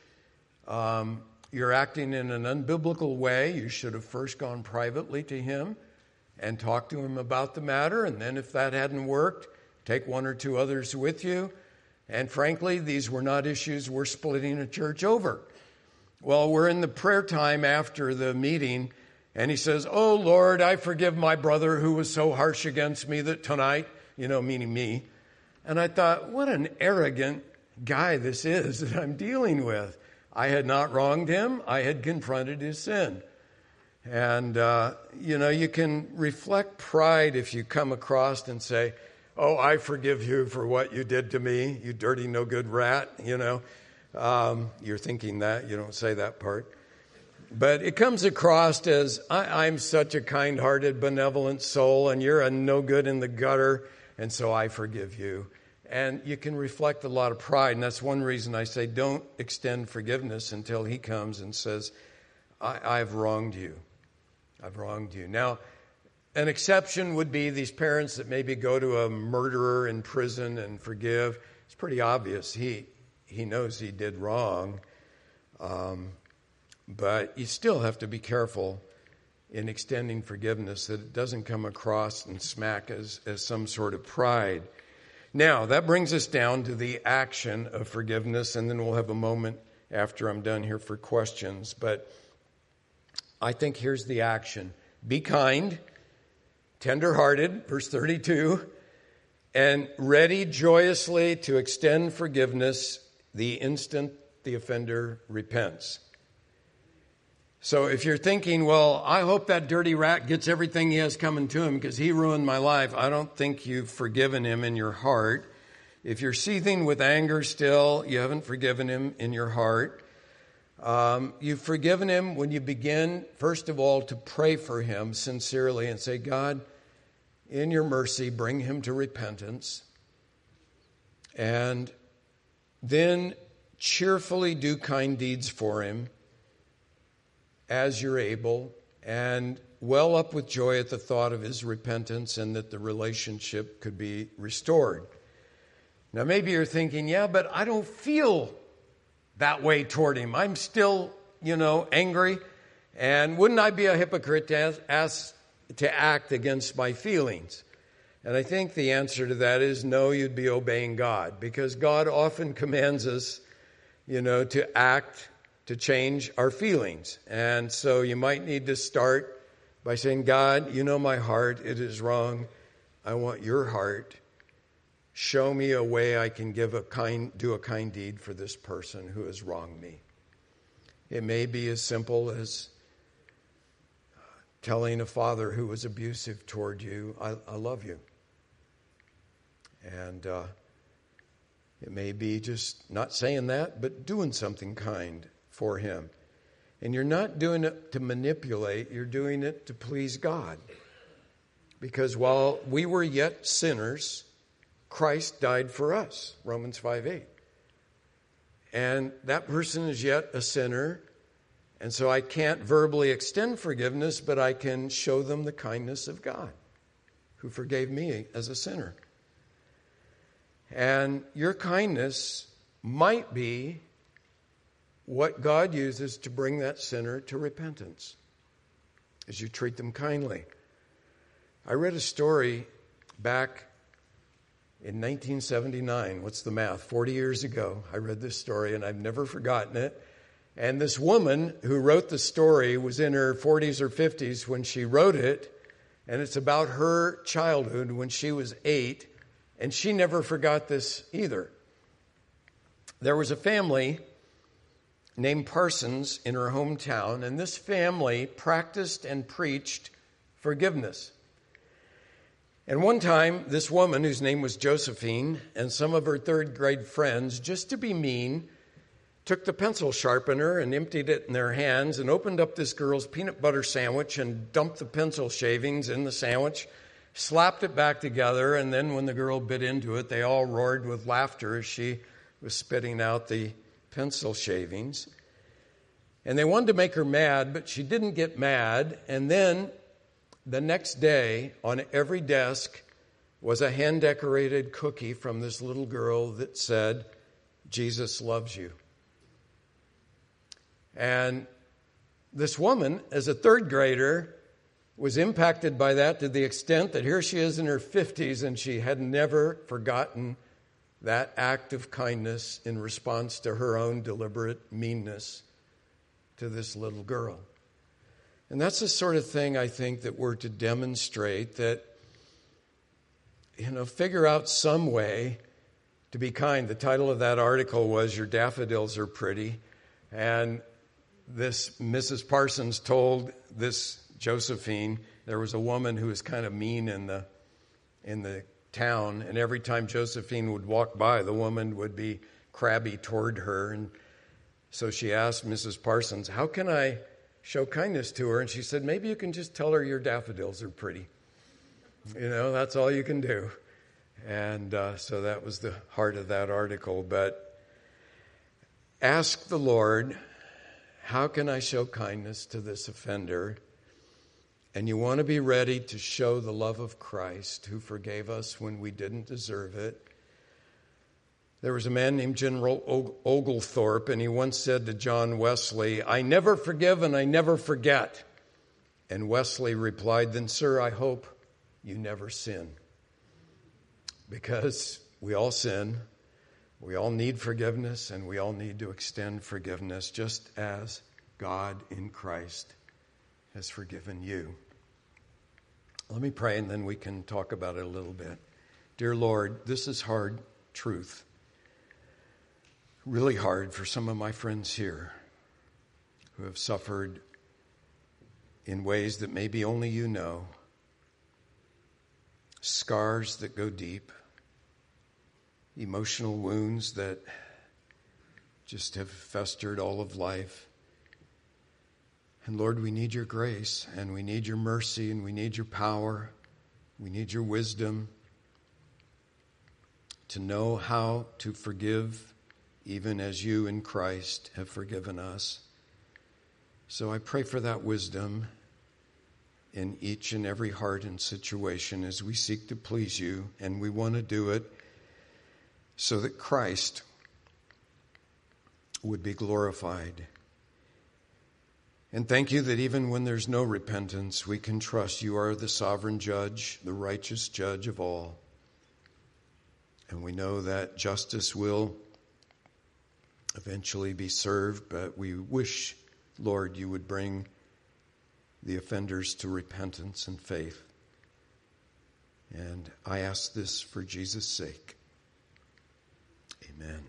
Um, you're acting in an unbiblical way. You should have first gone privately to him and talked to him about the matter. And then if that hadn't worked, take one or two others with you. And frankly, these were not issues we're splitting a church over. Well, we're in the prayer time after the meeting, and he says, oh, Lord, I forgive my brother who was so harsh against me that tonight, you know, meaning me. And I thought, what an arrogant guy this is that I'm dealing with. I had not wronged him. I had confronted his sin. And, uh, you know, you can reflect pride if you come across and say, oh, I forgive you for what you did to me, you dirty, no good rat, you know. Um, you're thinking that. You don't say that part. But it comes across as, I, I'm such a kind-hearted, benevolent soul, and you're a no good in the gutter, and so I forgive you. And you can reflect a lot of pride, and that's one reason I say don't extend forgiveness until he comes and says, I, I've wronged you. I've wronged you. Now, an exception would be these parents that maybe go to a murderer in prison and forgive. It's pretty obvious. He he knows he did wrong. Um, but you still have to be careful in extending forgiveness that it doesn't come across and smack as, as some sort of pride. Now, that brings us down to the action of forgiveness, and then we'll have a moment after I'm done here for questions. But I think here's the action. Be kind, tender-hearted, verse thirty-two, and ready joyously to extend forgiveness the instant the offender repents. So if you're thinking, well, I hope that dirty rat gets everything he has coming to him because he ruined my life, I don't think you've forgiven him in your heart. If you're seething with anger still, you haven't forgiven him in your heart. Um, you've forgiven him when you begin, first of all, to pray for him sincerely and say, God, in your mercy, bring him to repentance. And then cheerfully do kind deeds for him as you're able, and well up with joy at the thought of his repentance and that the relationship could be restored. Now, maybe you're thinking, yeah, but I don't feel that way toward him. I'm still, you know, angry. And wouldn't I be a hypocrite to ask to act against my feelings? And I think the answer to that is no, you'd be obeying God, because God often commands us, you know, to act to change our feelings. And so you might need to start by saying, God, you know my heart. It is wrong. I want your heart. show me a way I can give a kind, do a kind deed for this person who has wronged me. It may be as simple as telling a father who was abusive toward you, I, I love you. And uh, it may be just not saying that, but doing something kind for him. And you're not doing it to manipulate, you're doing it to please God. Because while we were yet sinners, Christ died for us, Romans five eight. And that person is yet a sinner, and so I can't verbally extend forgiveness, but I can show them the kindness of God, who forgave me as a sinner. And your kindness might be what God uses to bring that sinner to repentance, as you treat them kindly. I read a story back in nineteen seventy-nine. What's the math? forty years ago, I read this story, and I've never forgotten it. And this woman who wrote the story was in her forties or fifties when she wrote it, and it's about her childhood when she was eight, and she never forgot this either. There was a family named Parsons in her hometown, and this family practiced and preached forgiveness. And one time, this woman, whose name was Josephine, and some of her third grade friends, just to be mean, took the pencil sharpener and emptied it in their hands and opened up this girl's peanut butter sandwich and dumped the pencil shavings in the sandwich, slapped it back together, and then when the girl bit into it, they all roared with laughter as she was spitting out the pencil shavings. And they wanted to make her mad, but she didn't get mad. And then the next day, on every desk was a hand-decorated cookie from this little girl that said, "Jesus loves you." And this woman, as a third grader, was impacted by that to the extent that here she is in her fifties, and she had never forgotten that act of kindness in response to her own deliberate meanness to this little girl. And that's the sort of thing I think that we're to demonstrate, that, you know, figure out some way to be kind. The title of that article was "Your Daffodils Are Pretty." And this Missus Parsons told this Josephine, there was a woman who was kind of mean in the in the town, and every time Josephine would walk by, the woman would be crabby toward her. And so she asked Missus Parsons, "How can I show kindness to her?" And she said, "Maybe you can just tell her your daffodils are pretty. You know, that's all you can do." And uh, so that was the heart of that article. But ask the Lord, how can I show kindness to this offender? And you want to be ready to show the love of Christ, who forgave us when we didn't deserve it. There was a man named General Oglethorpe, and he once said to John Wesley, "I never forgive and I never forget." And Wesley replied, "Then, sir, I hope you never sin." Because we all sin, we all need forgiveness, and we all need to extend forgiveness, just as God in Christ has forgiven you. Let me pray, and then we can talk about it a little bit. Dear Lord, this is hard truth. Really hard for some of my friends here who have suffered in ways that maybe only you know. Scars that go deep, emotional wounds that just have festered all of life. And Lord, we need your grace, and we need your mercy, and we need your power. We need your wisdom to know how to forgive, even as you in Christ have forgiven us. So I pray for that wisdom in each and every heart and situation as we seek to please you, and we want to do it so that Christ would be glorified. And thank you that even when there's no repentance, we can trust you are the sovereign judge, the righteous judge of all. And we know that justice will eventually be served, but we wish, Lord, you would bring the offenders to repentance and faith. And I ask this for Jesus' sake. Amen.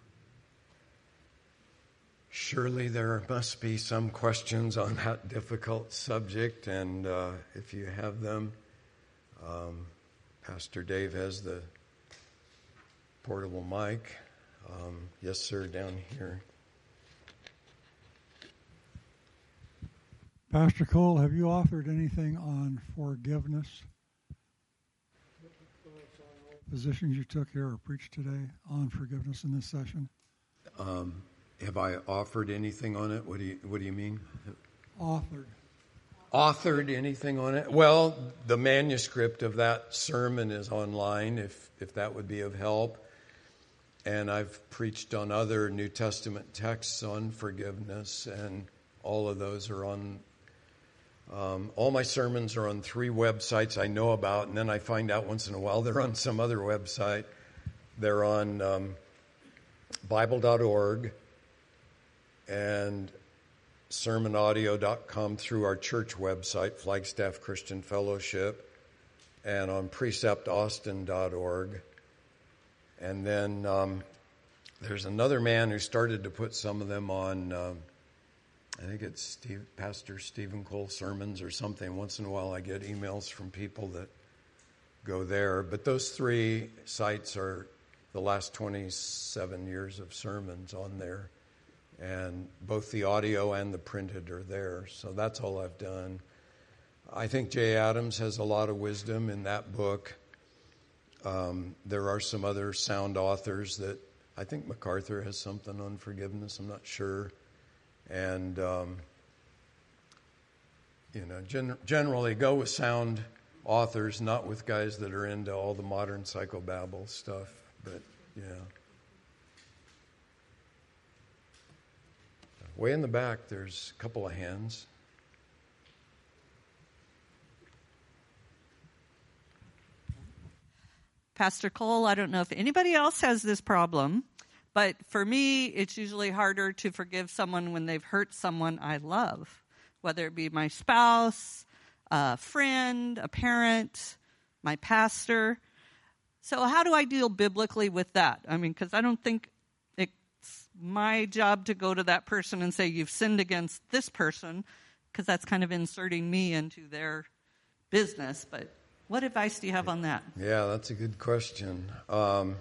Surely there must be some questions on that difficult subject, and uh, if you have them, um, Pastor Dave has the portable mic. Um, yes, sir, down here. Pastor Cole, have you offered anything on forgiveness? Positions you took here or preached today on forgiveness in this session? Um, have I offered anything on it? What do you What do you mean? Authored. Authored anything on it? Well, the manuscript of that sermon is online, if if that would be of help. And I've preached on other New Testament texts on forgiveness, and all of those are on. Um, all my sermons are on three websites I know about, and then I find out once in a while they're on some other website. They're on um, Bible dot org and sermon audio dot com through our church website, Flagstaff Christian Fellowship, and on precept austin dot org. And then um, there's another man who started to put some of them on, um, I think it's Steve, Pastor Stephen Cole Sermons or something. Once in a while I get emails from people that go there. But those three sites are the last twenty-seven years of sermons on there. And both the audio and the printed are there. So that's all I've done. I think Jay Adams has a lot of wisdom in that book. Um, there are some other sound authors that I think MacArthur has something on forgiveness. I'm not sure. And, um, you know, gen- generally go with sound authors, not with guys that are into all the modern psychobabble stuff. But, yeah. Way in the back, there's a couple of hands. Pastor Cole, I don't know if anybody else has this problem, but for me, it's usually harder to forgive someone when they've hurt someone I love, whether it be my spouse, a friend, a parent, my pastor. So how do I deal biblically with that? I mean, because I don't think it's my job to go to that person and say, you've sinned against this person, because that's kind of inserting me into their business. But what advice do you have on that? Yeah, that's a good question. Um,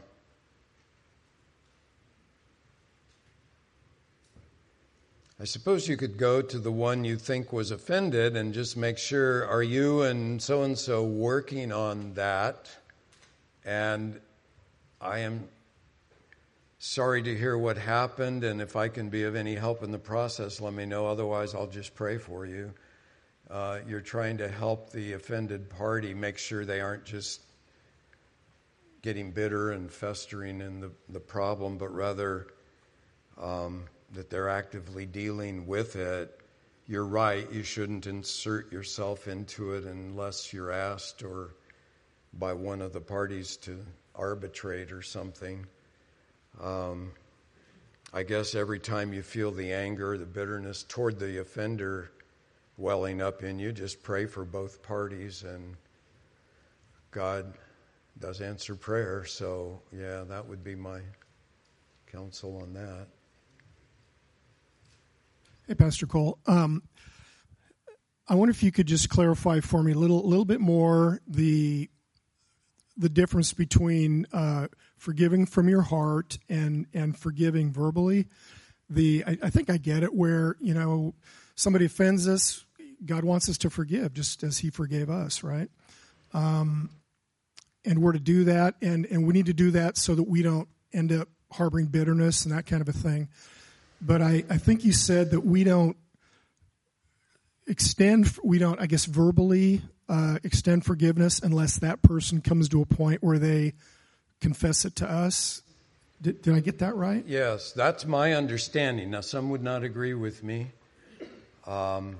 I suppose you could go to the one you think was offended and just make sure, are you and so-and-so working on that? And I am sorry to hear what happened, and if I can be of any help in the process, let me know. Otherwise, I'll just pray for you. Uh, you're trying to help the offended party make sure they aren't just getting bitter and festering in the, the problem, but rather um, that they're actively dealing with it. You're right, you shouldn't insert yourself into it unless you're asked or by one of the parties to arbitrate or something. Um, I guess every time you feel the anger, the bitterness toward the offender welling up in you, just pray for both parties, and God does answer prayer. So, yeah, that would be my counsel on that. Hey, Pastor Cole. Um, I wonder if you could just clarify for me a little, little bit more the the difference between uh, forgiving from your heart and and forgiving verbally. The I, I think I get it where, you know, somebody offends us, God wants us to forgive just as he forgave us, right? Um, and we're to do that, and, and we need to do that so that we don't end up harboring bitterness and that kind of a thing. But I, I think you said that we don't extend, we don't, I guess, verbally uh, extend forgiveness unless that person comes to a point where they confess it to us. Did, did I get that right? Yes, that's my understanding. Now, some would not agree with me. Um,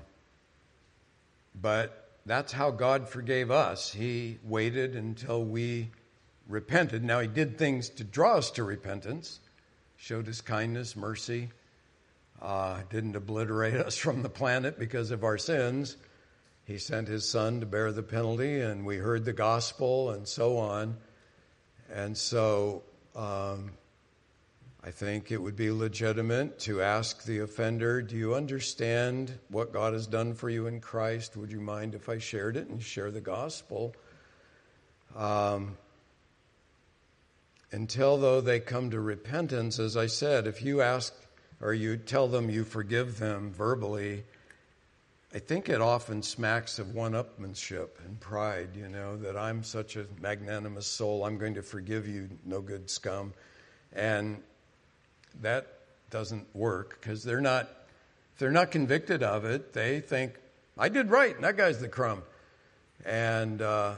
but that's how God forgave us. He waited until we repented. Now, he did things to draw us to repentance, showed us kindness, mercy, uh, didn't obliterate us from the planet because of our sins. He sent his son to bear the penalty, and we heard the gospel and so on. And so um, I think it would be legitimate to ask the offender, do you understand what God has done for you in Christ? Would you mind if I shared it and share the gospel? Um, until, though, they come to repentance, as I said, if you ask or you tell them you forgive them verbally, I think it often smacks of one-upmanship and pride, you know, that I'm such a magnanimous soul, I'm going to forgive you, no good scum. And that doesn't work because they're not, if they're not convicted of it, they think, I did right, and that guy's the crumb. And uh,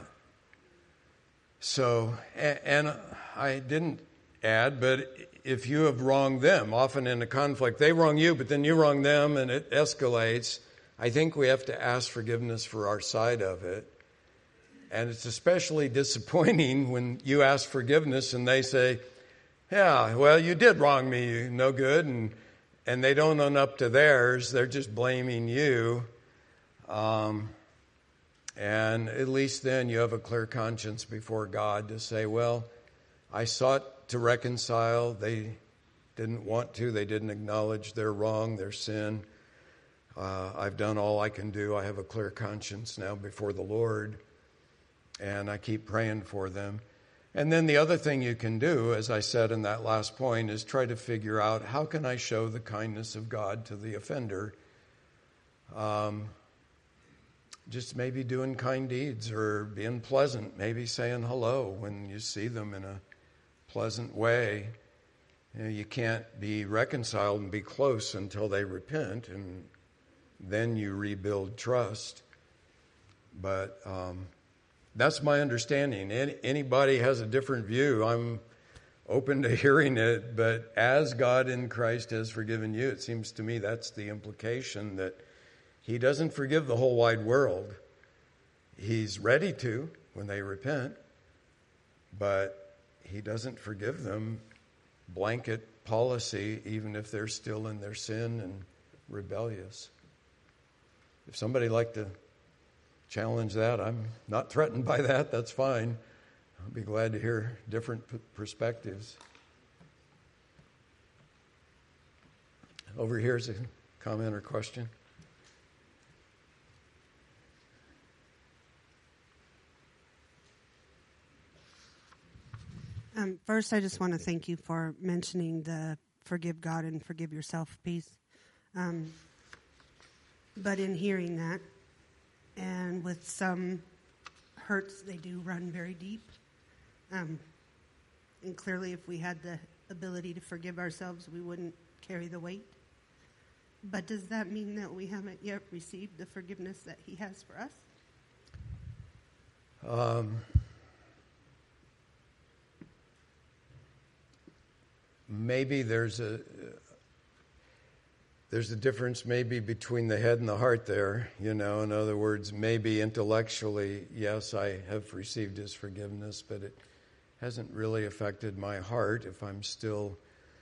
so, and, and I didn't add, but if you have wronged them, often in a conflict, they wrong you, but then you wrong them, and it escalates. I think we have to ask forgiveness for our side of it. And it's especially disappointing when you ask forgiveness and they say, yeah, well, you did wrong me, you no good, and and they don't own up to theirs. They're just blaming you. Um, and at least then you have a clear conscience before God to say, well, I sought to reconcile. They didn't want to. They didn't acknowledge their wrong, their sin. Uh, I've done all I can do. I have a clear conscience now before the Lord, and I keep praying for them. And then the other thing you can do, as I said in that last point, is try to figure out how can I show the kindness of God to the offender. Um, just maybe doing kind deeds or being pleasant, maybe saying hello when you see them in a pleasant way. You know, you can't be reconciled and be close until they repent, and then you rebuild trust. But um, that's my understanding. Any, anybody has a different view, I'm open to hearing it. But as God in Christ has forgiven you, it seems to me that's the implication, that he doesn't forgive the whole wide world. He's ready to when they repent, but he doesn't forgive them blanket policy, even if they're still in their sin and rebellious. If somebody'd like to challenge that, I'm not threatened by that. That's fine. I'll be glad to hear different p- perspectives. Over here's a comment or question. Um, first, I just want to thank you for mentioning the forgive God and forgive yourself piece. Um, but in hearing that, and with some hurts, they do run very deep. Um, and clearly, if we had the ability to forgive ourselves, we wouldn't carry the weight. But does that mean that we haven't yet received the forgiveness that he has for us? Um, maybe there's a... There's a difference maybe between the head and the heart there, you know. In other words, maybe intellectually, yes, I have received his forgiveness, but it hasn't really affected my heart if I'm still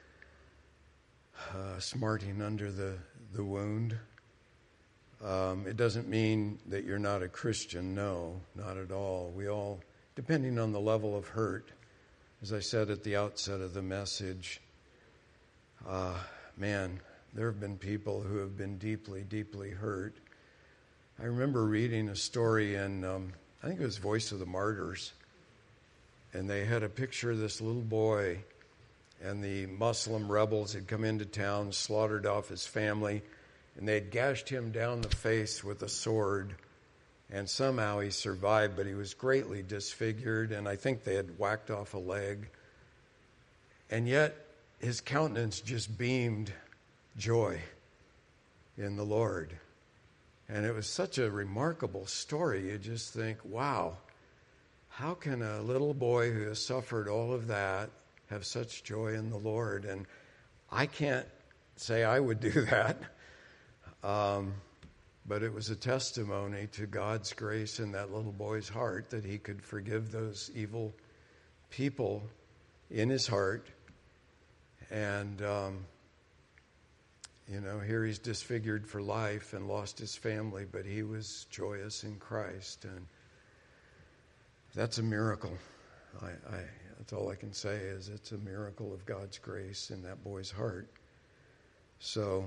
uh, smarting under the, the wound. Um, it doesn't mean that you're not a Christian, no, not at all. We all, depending on the level of hurt, as I said at the outset of the message, uh, man, there have been people who have been deeply, deeply hurt. I remember reading a story in, um, I think it was Voice of the Martyrs, and they had a picture of this little boy, and the Muslim rebels had come into town, slaughtered off his family, and they had gashed him down the face with a sword, and somehow he survived, but he was greatly disfigured, and I think they had whacked off a leg. And yet, his countenance just beamed joy in the Lord. And it was such a remarkable story. You just think, wow, how can a little boy who has suffered all of that have such joy in the Lord? And I can't say I would do that. Um, but it was a testimony to God's grace in that little boy's heart, that he could forgive those evil people in his heart. And um You know, here he's disfigured for life and lost his family, but he was joyous in Christ. And that's a miracle. I, I, That's all I can say is it's a miracle of God's grace in that boy's heart. So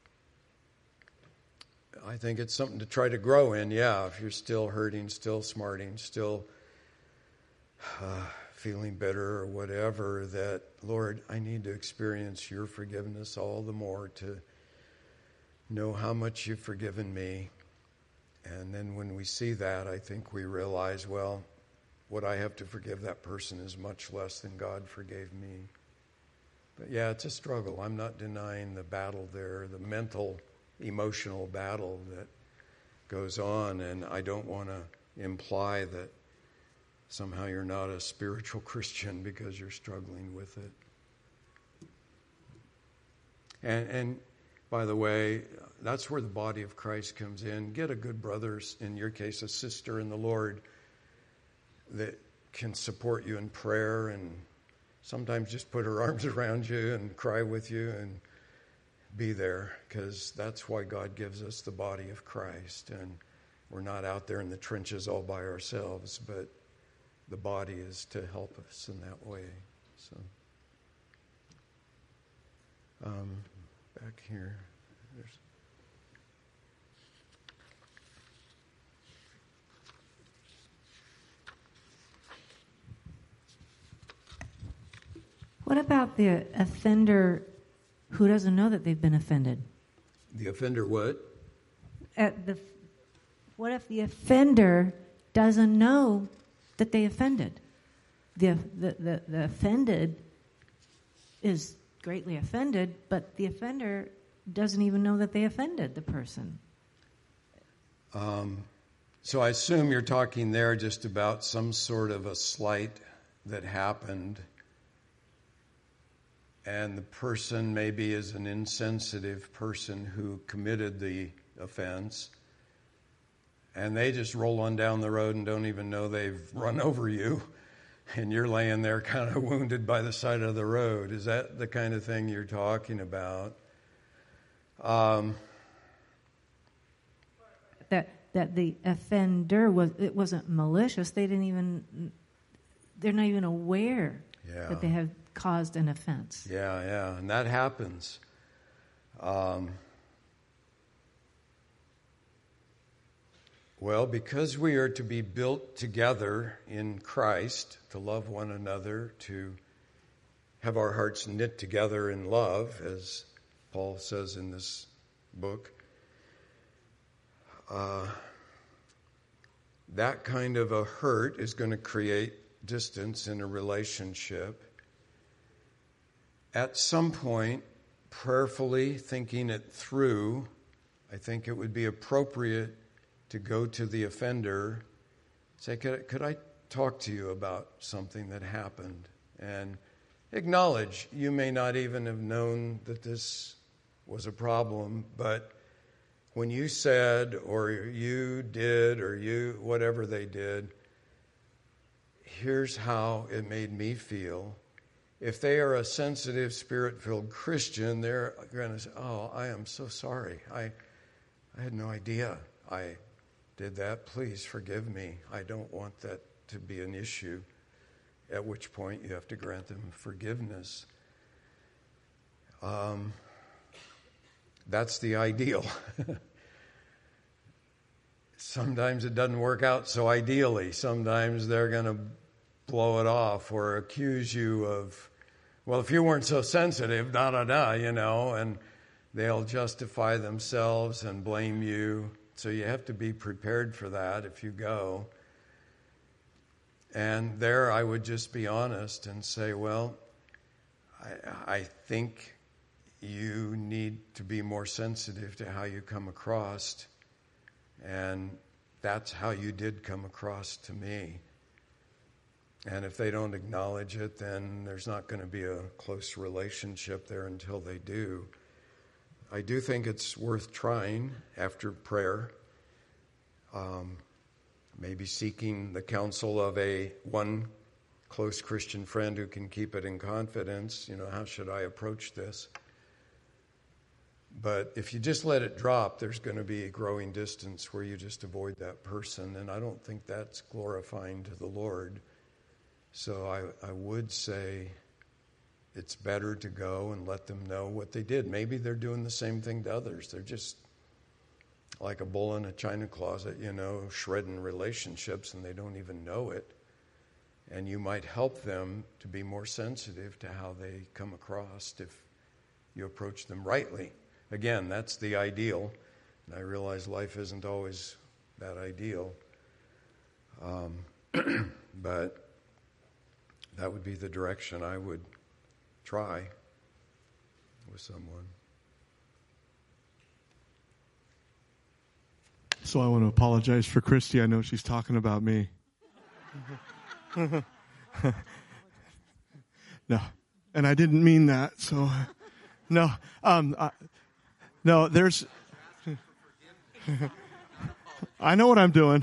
I think it's something to try to grow in, yeah, if you're still hurting, still smarting, still uh, feeling bitter or whatever, that, Lord, I need to experience your forgiveness all the more to know how much you've forgiven me. And then when we see that, I think we realize, well, what I have to forgive that person is much less than God forgave me. But yeah, it's a struggle. I'm not denying the battle there, the mental, emotional battle that goes on, and I don't want to imply that somehow you're not a spiritual Christian because you're struggling with it. And, and by the way, that's where the body of Christ comes in. Get a good brother, in your case, a sister in the Lord, that can support you in prayer and sometimes just put her arms around you and cry with you and be there, because that's why God gives us the body of Christ. And we're not out there in the trenches all by ourselves, but the body is to help us in that way. So, um, back here, there's. What about the offender who doesn't know that they've been offended? The offender what? At the, what if the offender doesn't know that they offended? The, the, the, the offended is greatly offended, but the offender doesn't even know that they offended the person. Um, so I assume you're talking there just about some sort of a slight that happened, and the person maybe is an insensitive person who committed the offense, and they just roll on down the road and don't even know they've run over you, and you're laying there kind of wounded by the side of the road. Is that the kind of thing you're talking about? Um, that that the offender was it wasn't malicious. They didn't even they're not even aware yeah. that they have caused an offense. Yeah, yeah, and that happens. Um, well, because we are to be built together in Christ, to love one another, to have our hearts knit together in love, as Paul says in this book, uh, that kind of a hurt is going to create distance in a relationship. At some point, prayerfully thinking it through, I think it would be appropriate to go to the offender, say, could, could I talk to you about something that happened? And acknowledge you may not even have known that this was a problem, but when you said, or you did, or you, whatever they did, here's how it made me feel. If they are a sensitive, spirit-filled Christian, they're going to say, oh, I am so sorry. I I had no idea I did that. Please forgive me. I don't want that to be an issue. At which point you have to grant them forgiveness. Um, that's the ideal. Sometimes it doesn't work out so ideally. Sometimes they're going to blow it off or accuse you of, well, if you weren't so sensitive, da da da, you know, and they'll justify themselves and blame you. So you have to be prepared for that if you go. And there I would just be honest and say, well, I, I think you need to be more sensitive to how you come across. And that's how you did come across to me. And if they don't acknowledge it, then there's not going to be a close relationship there until they do. I do think it's worth trying after prayer. Um, maybe seeking the counsel of a one close Christian friend who can keep it in confidence. You know, how should I approach this? But if you just let it drop, there's going to be a growing distance where you just avoid that person. And I don't think that's glorifying to the Lord. So I, I would say it's better to go and let them know what they did. Maybe they're doing the same thing to others. They're just like a bull in a china closet, you know, shredding relationships, and they don't even know it. And you might help them to be more sensitive to how they come across if you approach them rightly. Again, that's the ideal. And I realize life isn't always that ideal. Um, but that would be the direction I would try with someone. So I want to apologize for Christy. I know she's talking about me. No, and I didn't mean that. So, no, um, uh, no. There's. I know what I'm doing.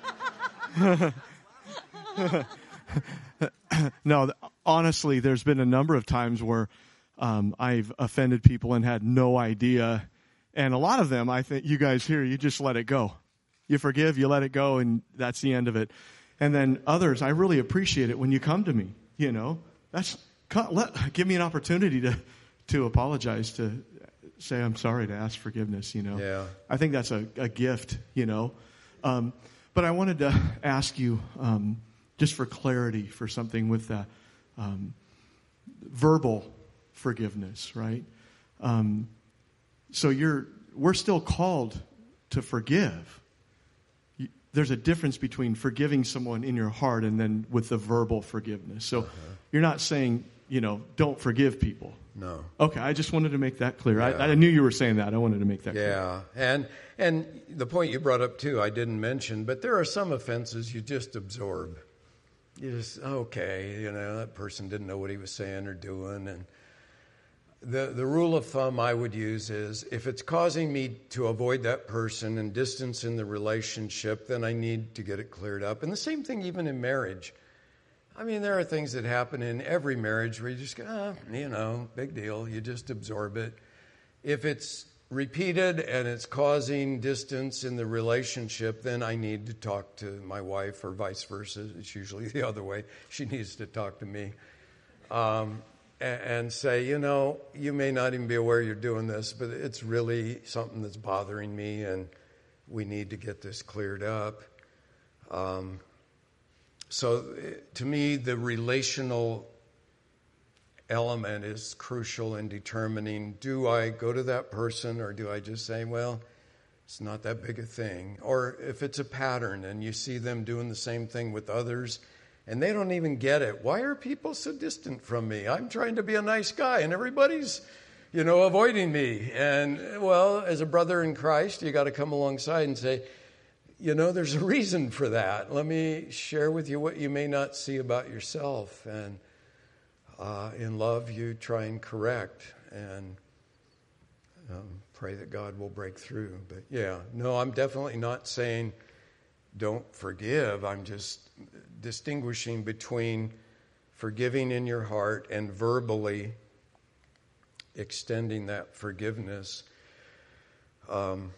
No, honestly, there's been a number of times where um, I've offended people and had no idea. And a lot of them, I think you guys here, you just let it go. You forgive, you let it go, and that's the end of it. And then others, I really appreciate it when you come to me. You know, that's let, give me an opportunity to to apologize, to say I'm sorry, to ask forgiveness. You know, yeah. I think that's a, a gift. You know, um, but I wanted to ask you um, just for clarity for something with the um, verbal forgiveness, right? Um, so you're we're still called to forgive. There's a difference between forgiving someone in your heart and then with the verbal forgiveness. So uh-huh. You're not saying, you know, don't forgive people. No. Okay, I just wanted to make that clear. Yeah. I, I knew you were saying that. I wanted to make that yeah. clear. Yeah, and and the point you brought up, too, I didn't mention, but there are some offenses you just absorb. You just, okay, you know, that person didn't know what he was saying or doing, and The the rule of thumb I would use is if it's causing me to avoid that person and distance in the relationship, then I need to get it cleared up. And the same thing even in marriage. I mean, there are things that happen in every marriage where you just go, ah, you know, big deal. You just absorb it. If it's repeated and it's causing distance in the relationship, then I need to talk to my wife or vice versa. It's usually the other way. She needs to talk to me. Um And say, you know, you may not even be aware you're doing this, but it's really something that's bothering me, and we need to get this cleared up. Um, so to me, the relational element is crucial in determining, do I go to that person or do I just say, well, it's not that big a thing? Or if it's a pattern and you see them doing the same thing with others, and they don't even get it. Why are people so distant from me? I'm trying to be a nice guy, and everybody's, you know, avoiding me. And, well, as a brother in Christ, you got to come alongside and say, you know, there's a reason for that. Let me share with you what you may not see about yourself. And uh, in love, you try and correct and um, pray that God will break through. But, yeah, no, I'm definitely not saying don't forgive. I'm just distinguishing between forgiving in your heart and verbally extending that forgiveness. Um,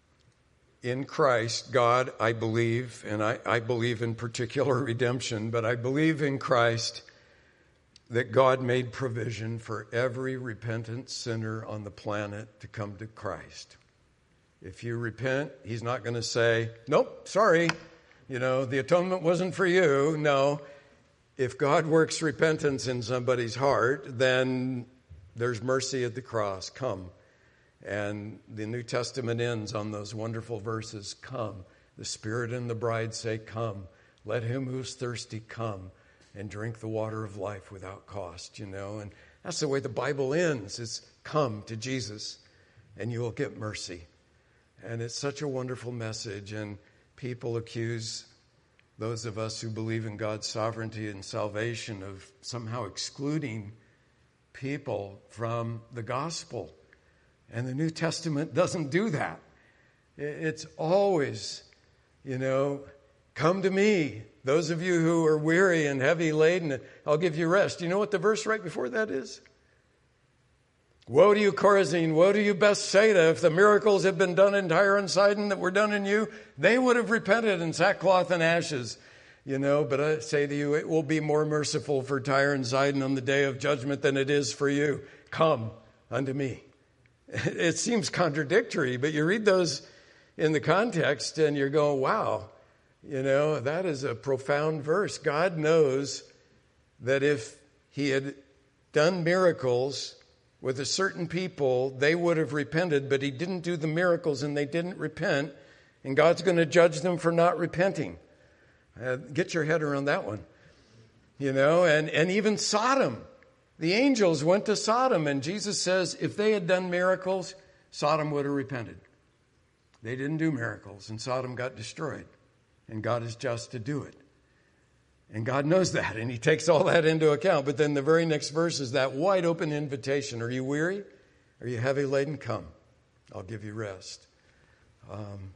in Christ, God, I believe, and I, I believe in particular redemption, but I believe in Christ that God made provision for every repentant sinner on the planet to come to Christ. If you repent, he's not going to say, nope, sorry, you know, the atonement wasn't for you. No, if God works repentance in somebody's heart, then there's mercy at the cross. Come. And the New Testament ends on those wonderful verses, come. The Spirit and the bride say, come. Let him who's thirsty come and drink the water of life without cost, you know. And that's the way the Bible ends. It's come to Jesus and you will get mercy. And it's such a wonderful message. And people accuse those of us who believe in God's sovereignty and salvation of somehow excluding people from the gospel. And the New Testament doesn't do that. It's always, you know, come to me. Those of you who are weary and heavy laden, I'll give you rest. You know what the verse right before that is? Woe to you, Chorazin. Woe to you, Bethsaida. If the miracles had been done in Tyre and Sidon that were done in you, they would have repented in sackcloth and ashes. You know, but I say to you, it will be more merciful for Tyre and Zidon on the day of judgment than it is for you. Come unto me. It seems contradictory, but you read those in the context and you're going, wow, you know, that is a profound verse. God knows that if he had done miracles with a certain people, they would have repented, but he didn't do the miracles and they didn't repent, and God's going to judge them for not repenting. Uh, get your head around that one. You know, and, and even Sodom. The angels went to Sodom, and Jesus says if they had done miracles, Sodom would have repented. They didn't do miracles, and Sodom got destroyed. And God is just to do it. And God knows that, and he takes all that into account. But then the very next verse is that wide open invitation. Are you weary? Are you heavy laden? Come. I'll give you rest. Um,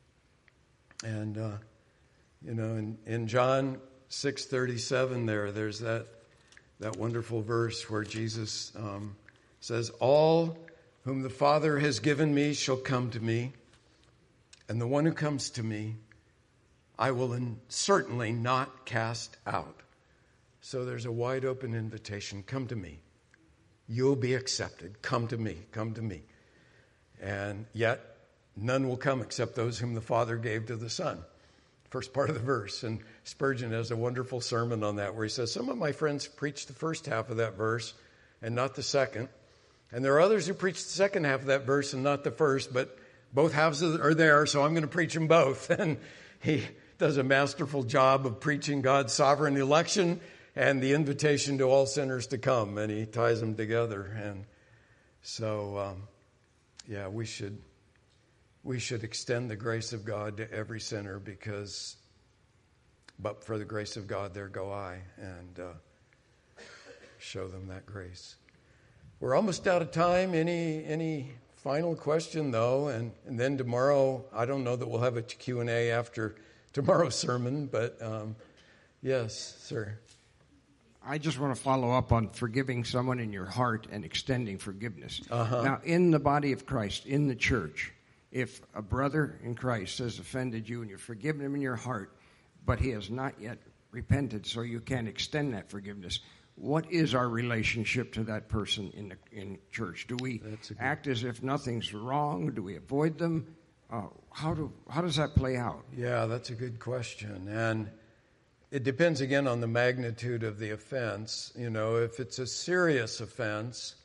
and, uh, you know, in, in John six thirty-seven there, there's that, that wonderful verse where Jesus um, says, all whom the Father has given me shall come to me, and the one who comes to me I will in, certainly not cast out. So there's a wide open invitation. Come to me. You'll be accepted. Come to me. Come to me. And yet, none will come except those whom the Father gave to the Son. First part of the verse. And Spurgeon has a wonderful sermon on that where he says, some of my friends preach the first half of that verse and not the second. And there are others who preach the second half of that verse and not the first, but both halves are there, so I'm going to preach them both. And he does a masterful job of preaching God's sovereign election and the invitation to all sinners to come, and he ties them together. And so, um, yeah, we should we should extend the grace of God to every sinner, because, but for the grace of God, there go I, and uh, show them that grace. We're almost out of time. Any any final question, though? And, and then tomorrow, I don't know that we'll have a Q and A after tomorrow's sermon, but um, yes, sir. I just want to follow up on forgiving someone in your heart and extending forgiveness. Uh-huh. Now, in the body of Christ, in the church, if a brother in Christ has offended you and you've forgiven him in your heart, but he has not yet repented, so you can't extend that forgiveness, what is our relationship to that person in the in church? Do we act as if nothing's wrong? Do we avoid them? Uh, how do how does that play out? Yeah, that's a good question. And it depends, again, on the magnitude of the offense. You know, if it's a serious offense.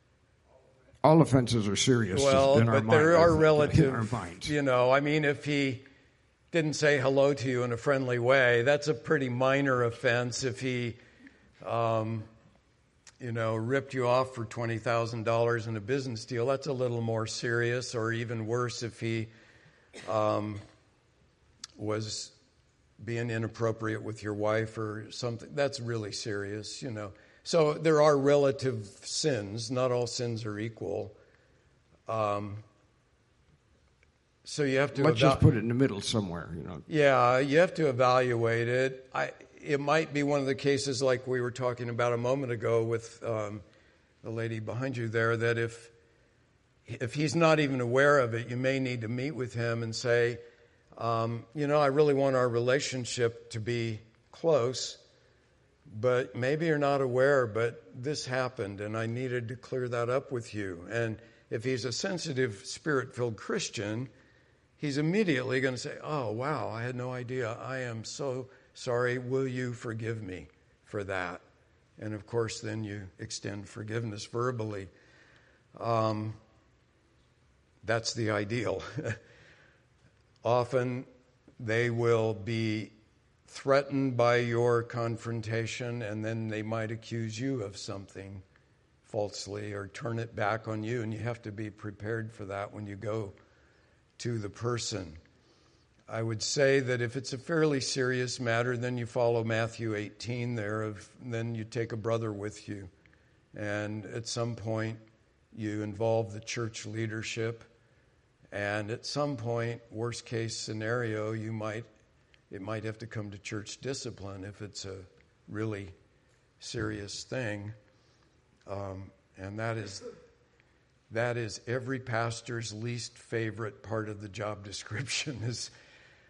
All offenses are serious. Well, in but our there mind, are in relative, our minds. You know, I mean, if he didn't say hello to you in a friendly way, that's a pretty minor offense. If he, um, you know, ripped you off for twenty thousand dollars in a business deal, that's a little more serious. Or even worse, if he um, was being inappropriate with your wife or something, that's really serious, you know. So there are relative sins. Not all sins are equal. Um, so you have to... Let's eva- just put it in the middle somewhere, you know. Yeah, you have to evaluate it. I, it might be one of the cases like we were talking about a moment ago with um, the lady behind you there, that if if he's not even aware of it, you may need to meet with him and say, um, you know, I really want our relationship to be close, but maybe you're not aware, but this happened, and I needed to clear that up with you. And if he's a sensitive, Spirit-filled Christian, he's immediately going to say, oh, wow, I had no idea. I am so sorry. Will you forgive me for that? And, of course, then you extend forgiveness verbally. Um, that's the ideal. Often they will be threatened by your confrontation, and then they might accuse you of something falsely or turn it back on you, and you have to be prepared for that when you go to the person. I would say that if it's a fairly serious matter, then you follow Matthew eighteen there, of then you take a brother with you, and at some point you involve the church leadership, and at some point, worst case scenario, you might it might have to come to church discipline if it's a really serious thing, um, and that is that is every pastor's least favorite part of the job description is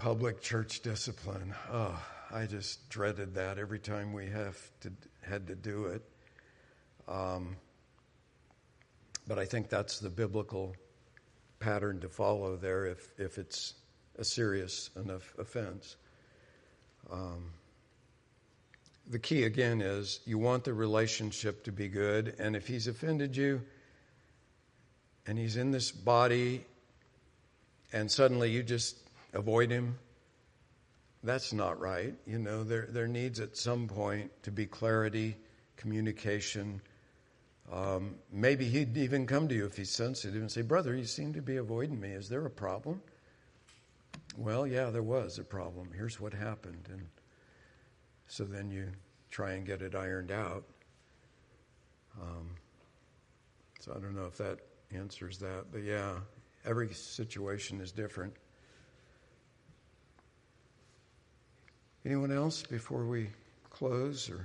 Public church discipline. Oh, I just dreaded that every time we have to had to do it. Um, but I think that's the biblical pattern to follow there if, if it's a serious enough offense. Um, the key, again, is you want the relationship to be good, and if he's offended you and he's in this body and suddenly you just avoid him, that's not right. You know, there there needs at some point to be clarity, communication. Um, maybe he'd even come to you if he's sensitive and say, brother, you seem to be avoiding me. Is there a problem? Well, yeah, there was a problem. Here's what happened. And so then you try and get it ironed out. Um, so I don't know if that answers that. But yeah, every situation is different. Anyone else before we close? Or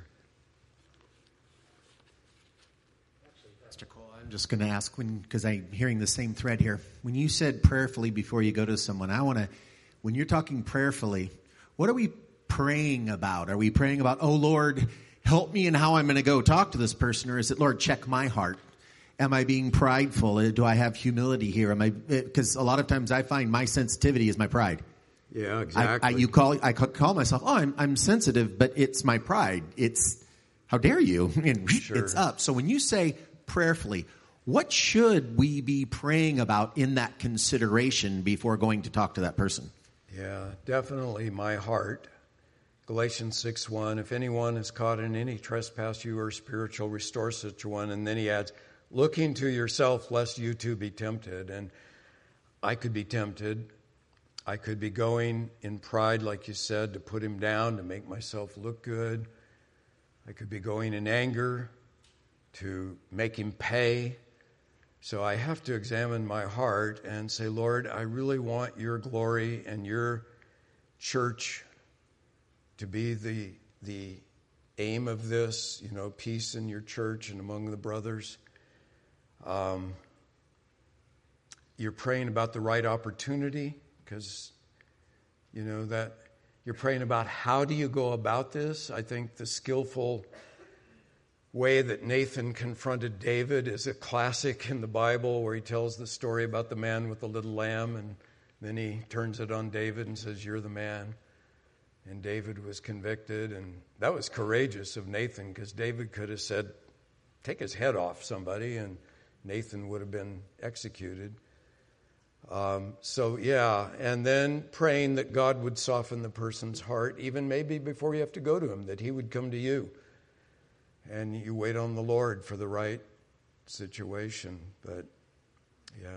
Pastor Cole, I'm just going to ask, when because I'm hearing the same thread here. When you said prayerfully before you go to someone, I want to, when you're talking prayerfully, what are we praying about? Are we praying about, oh, Lord, help me in how I'm going to go talk to this person? Or is it, Lord, check my heart? Am I being prideful? Do I have humility here? Am I? Because a lot of times I find my sensitivity is my pride. Yeah, exactly. I, I, you call I call myself, oh, I'm I'm sensitive, but it's my pride. It's how dare you? And sure. It's up. So when you say prayerfully, what should we be praying about in that consideration before going to talk to that person? Yeah, definitely my heart. Galatians six one, if anyone is caught in any trespass, you are spiritual, restore such one. And then he adds, looking to yourself lest you too be tempted. And I could be tempted. I could be going in pride, like you said, to put him down, to make myself look good. I could be going in anger to make him pay. So I have to examine my heart and say, Lord, I really want your glory and your church to be the the aim of this, you know, peace in your church and among the brothers. Um, you're praying about the right opportunity, because, you know, that you're praying about how do you go about this. I think the skillful way that Nathan confronted David is a classic in the Bible, where he tells the story about the man with the little lamb, and then he turns it on David and says, you're the man. And David was convicted, and that was courageous of Nathan, because David could have said, take his head off somebody, and Nathan would have been executed. Um, so, yeah, and then praying that God would soften the person's heart, even maybe before you have to go to him, that he would come to you. And you wait on the Lord for the right situation. But, yeah.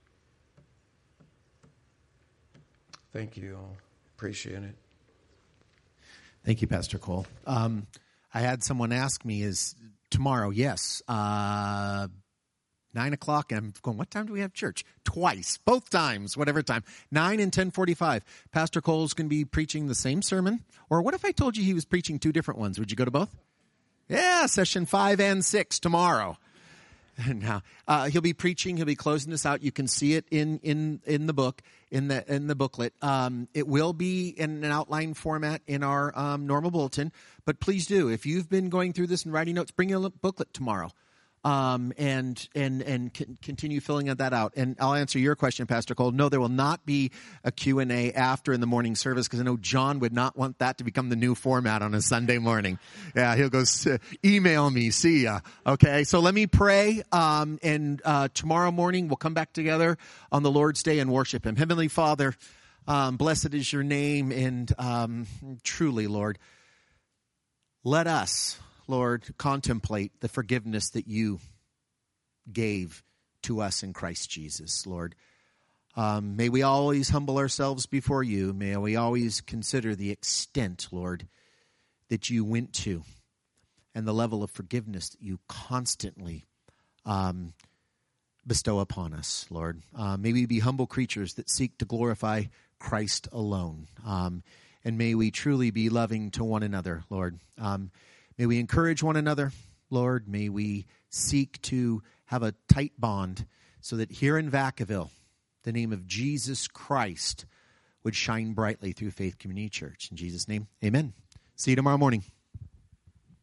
Thank you all. Appreciate it. Thank you, Pastor Cole. Um, I had someone ask me, is tomorrow? Yes. Uh, Nine o'clock, and I'm going, what time do we have church? Twice, both times, whatever time. Nine and ten forty-five. Pastor Cole's going to be preaching the same sermon. Or what if I told you he was preaching two different ones? Would you go to both? Yeah, session five and six tomorrow. Now, uh, he'll be preaching. He'll be closing this out. You can see it in in in the book, in the in the booklet. Um, it will be in an outline format in our um, normal bulletin. But please do, if you've been going through this and writing notes, bring a booklet tomorrow. Um, and, and, and c- continue filling that out. And I'll answer your question, Pastor Cole. No, there will not be a Q and A after in the morning service, because I know John would not want that to become the new format on a Sunday morning. Yeah, he'll go, email me, see ya. Okay, so let me pray, um, and, uh, tomorrow morning we'll come back together on the Lord's Day and worship him. Heavenly Father, um, blessed is your name, and, um, truly, Lord, let us, Lord, contemplate the forgiveness that you gave to us in Christ Jesus, Lord. Um, may we always humble ourselves before you. May we always consider the extent, Lord, that you went to, and the level of forgiveness that you constantly um, bestow upon us, Lord. Uh, may we be humble creatures that seek to glorify Christ alone. Um, and may we truly be loving to one another, Lord. Um May we encourage one another, Lord. May we seek to have a tight bond so that here in Vacaville, the name of Jesus Christ would shine brightly through Faith Community Church. In Jesus' name, amen. See you tomorrow morning.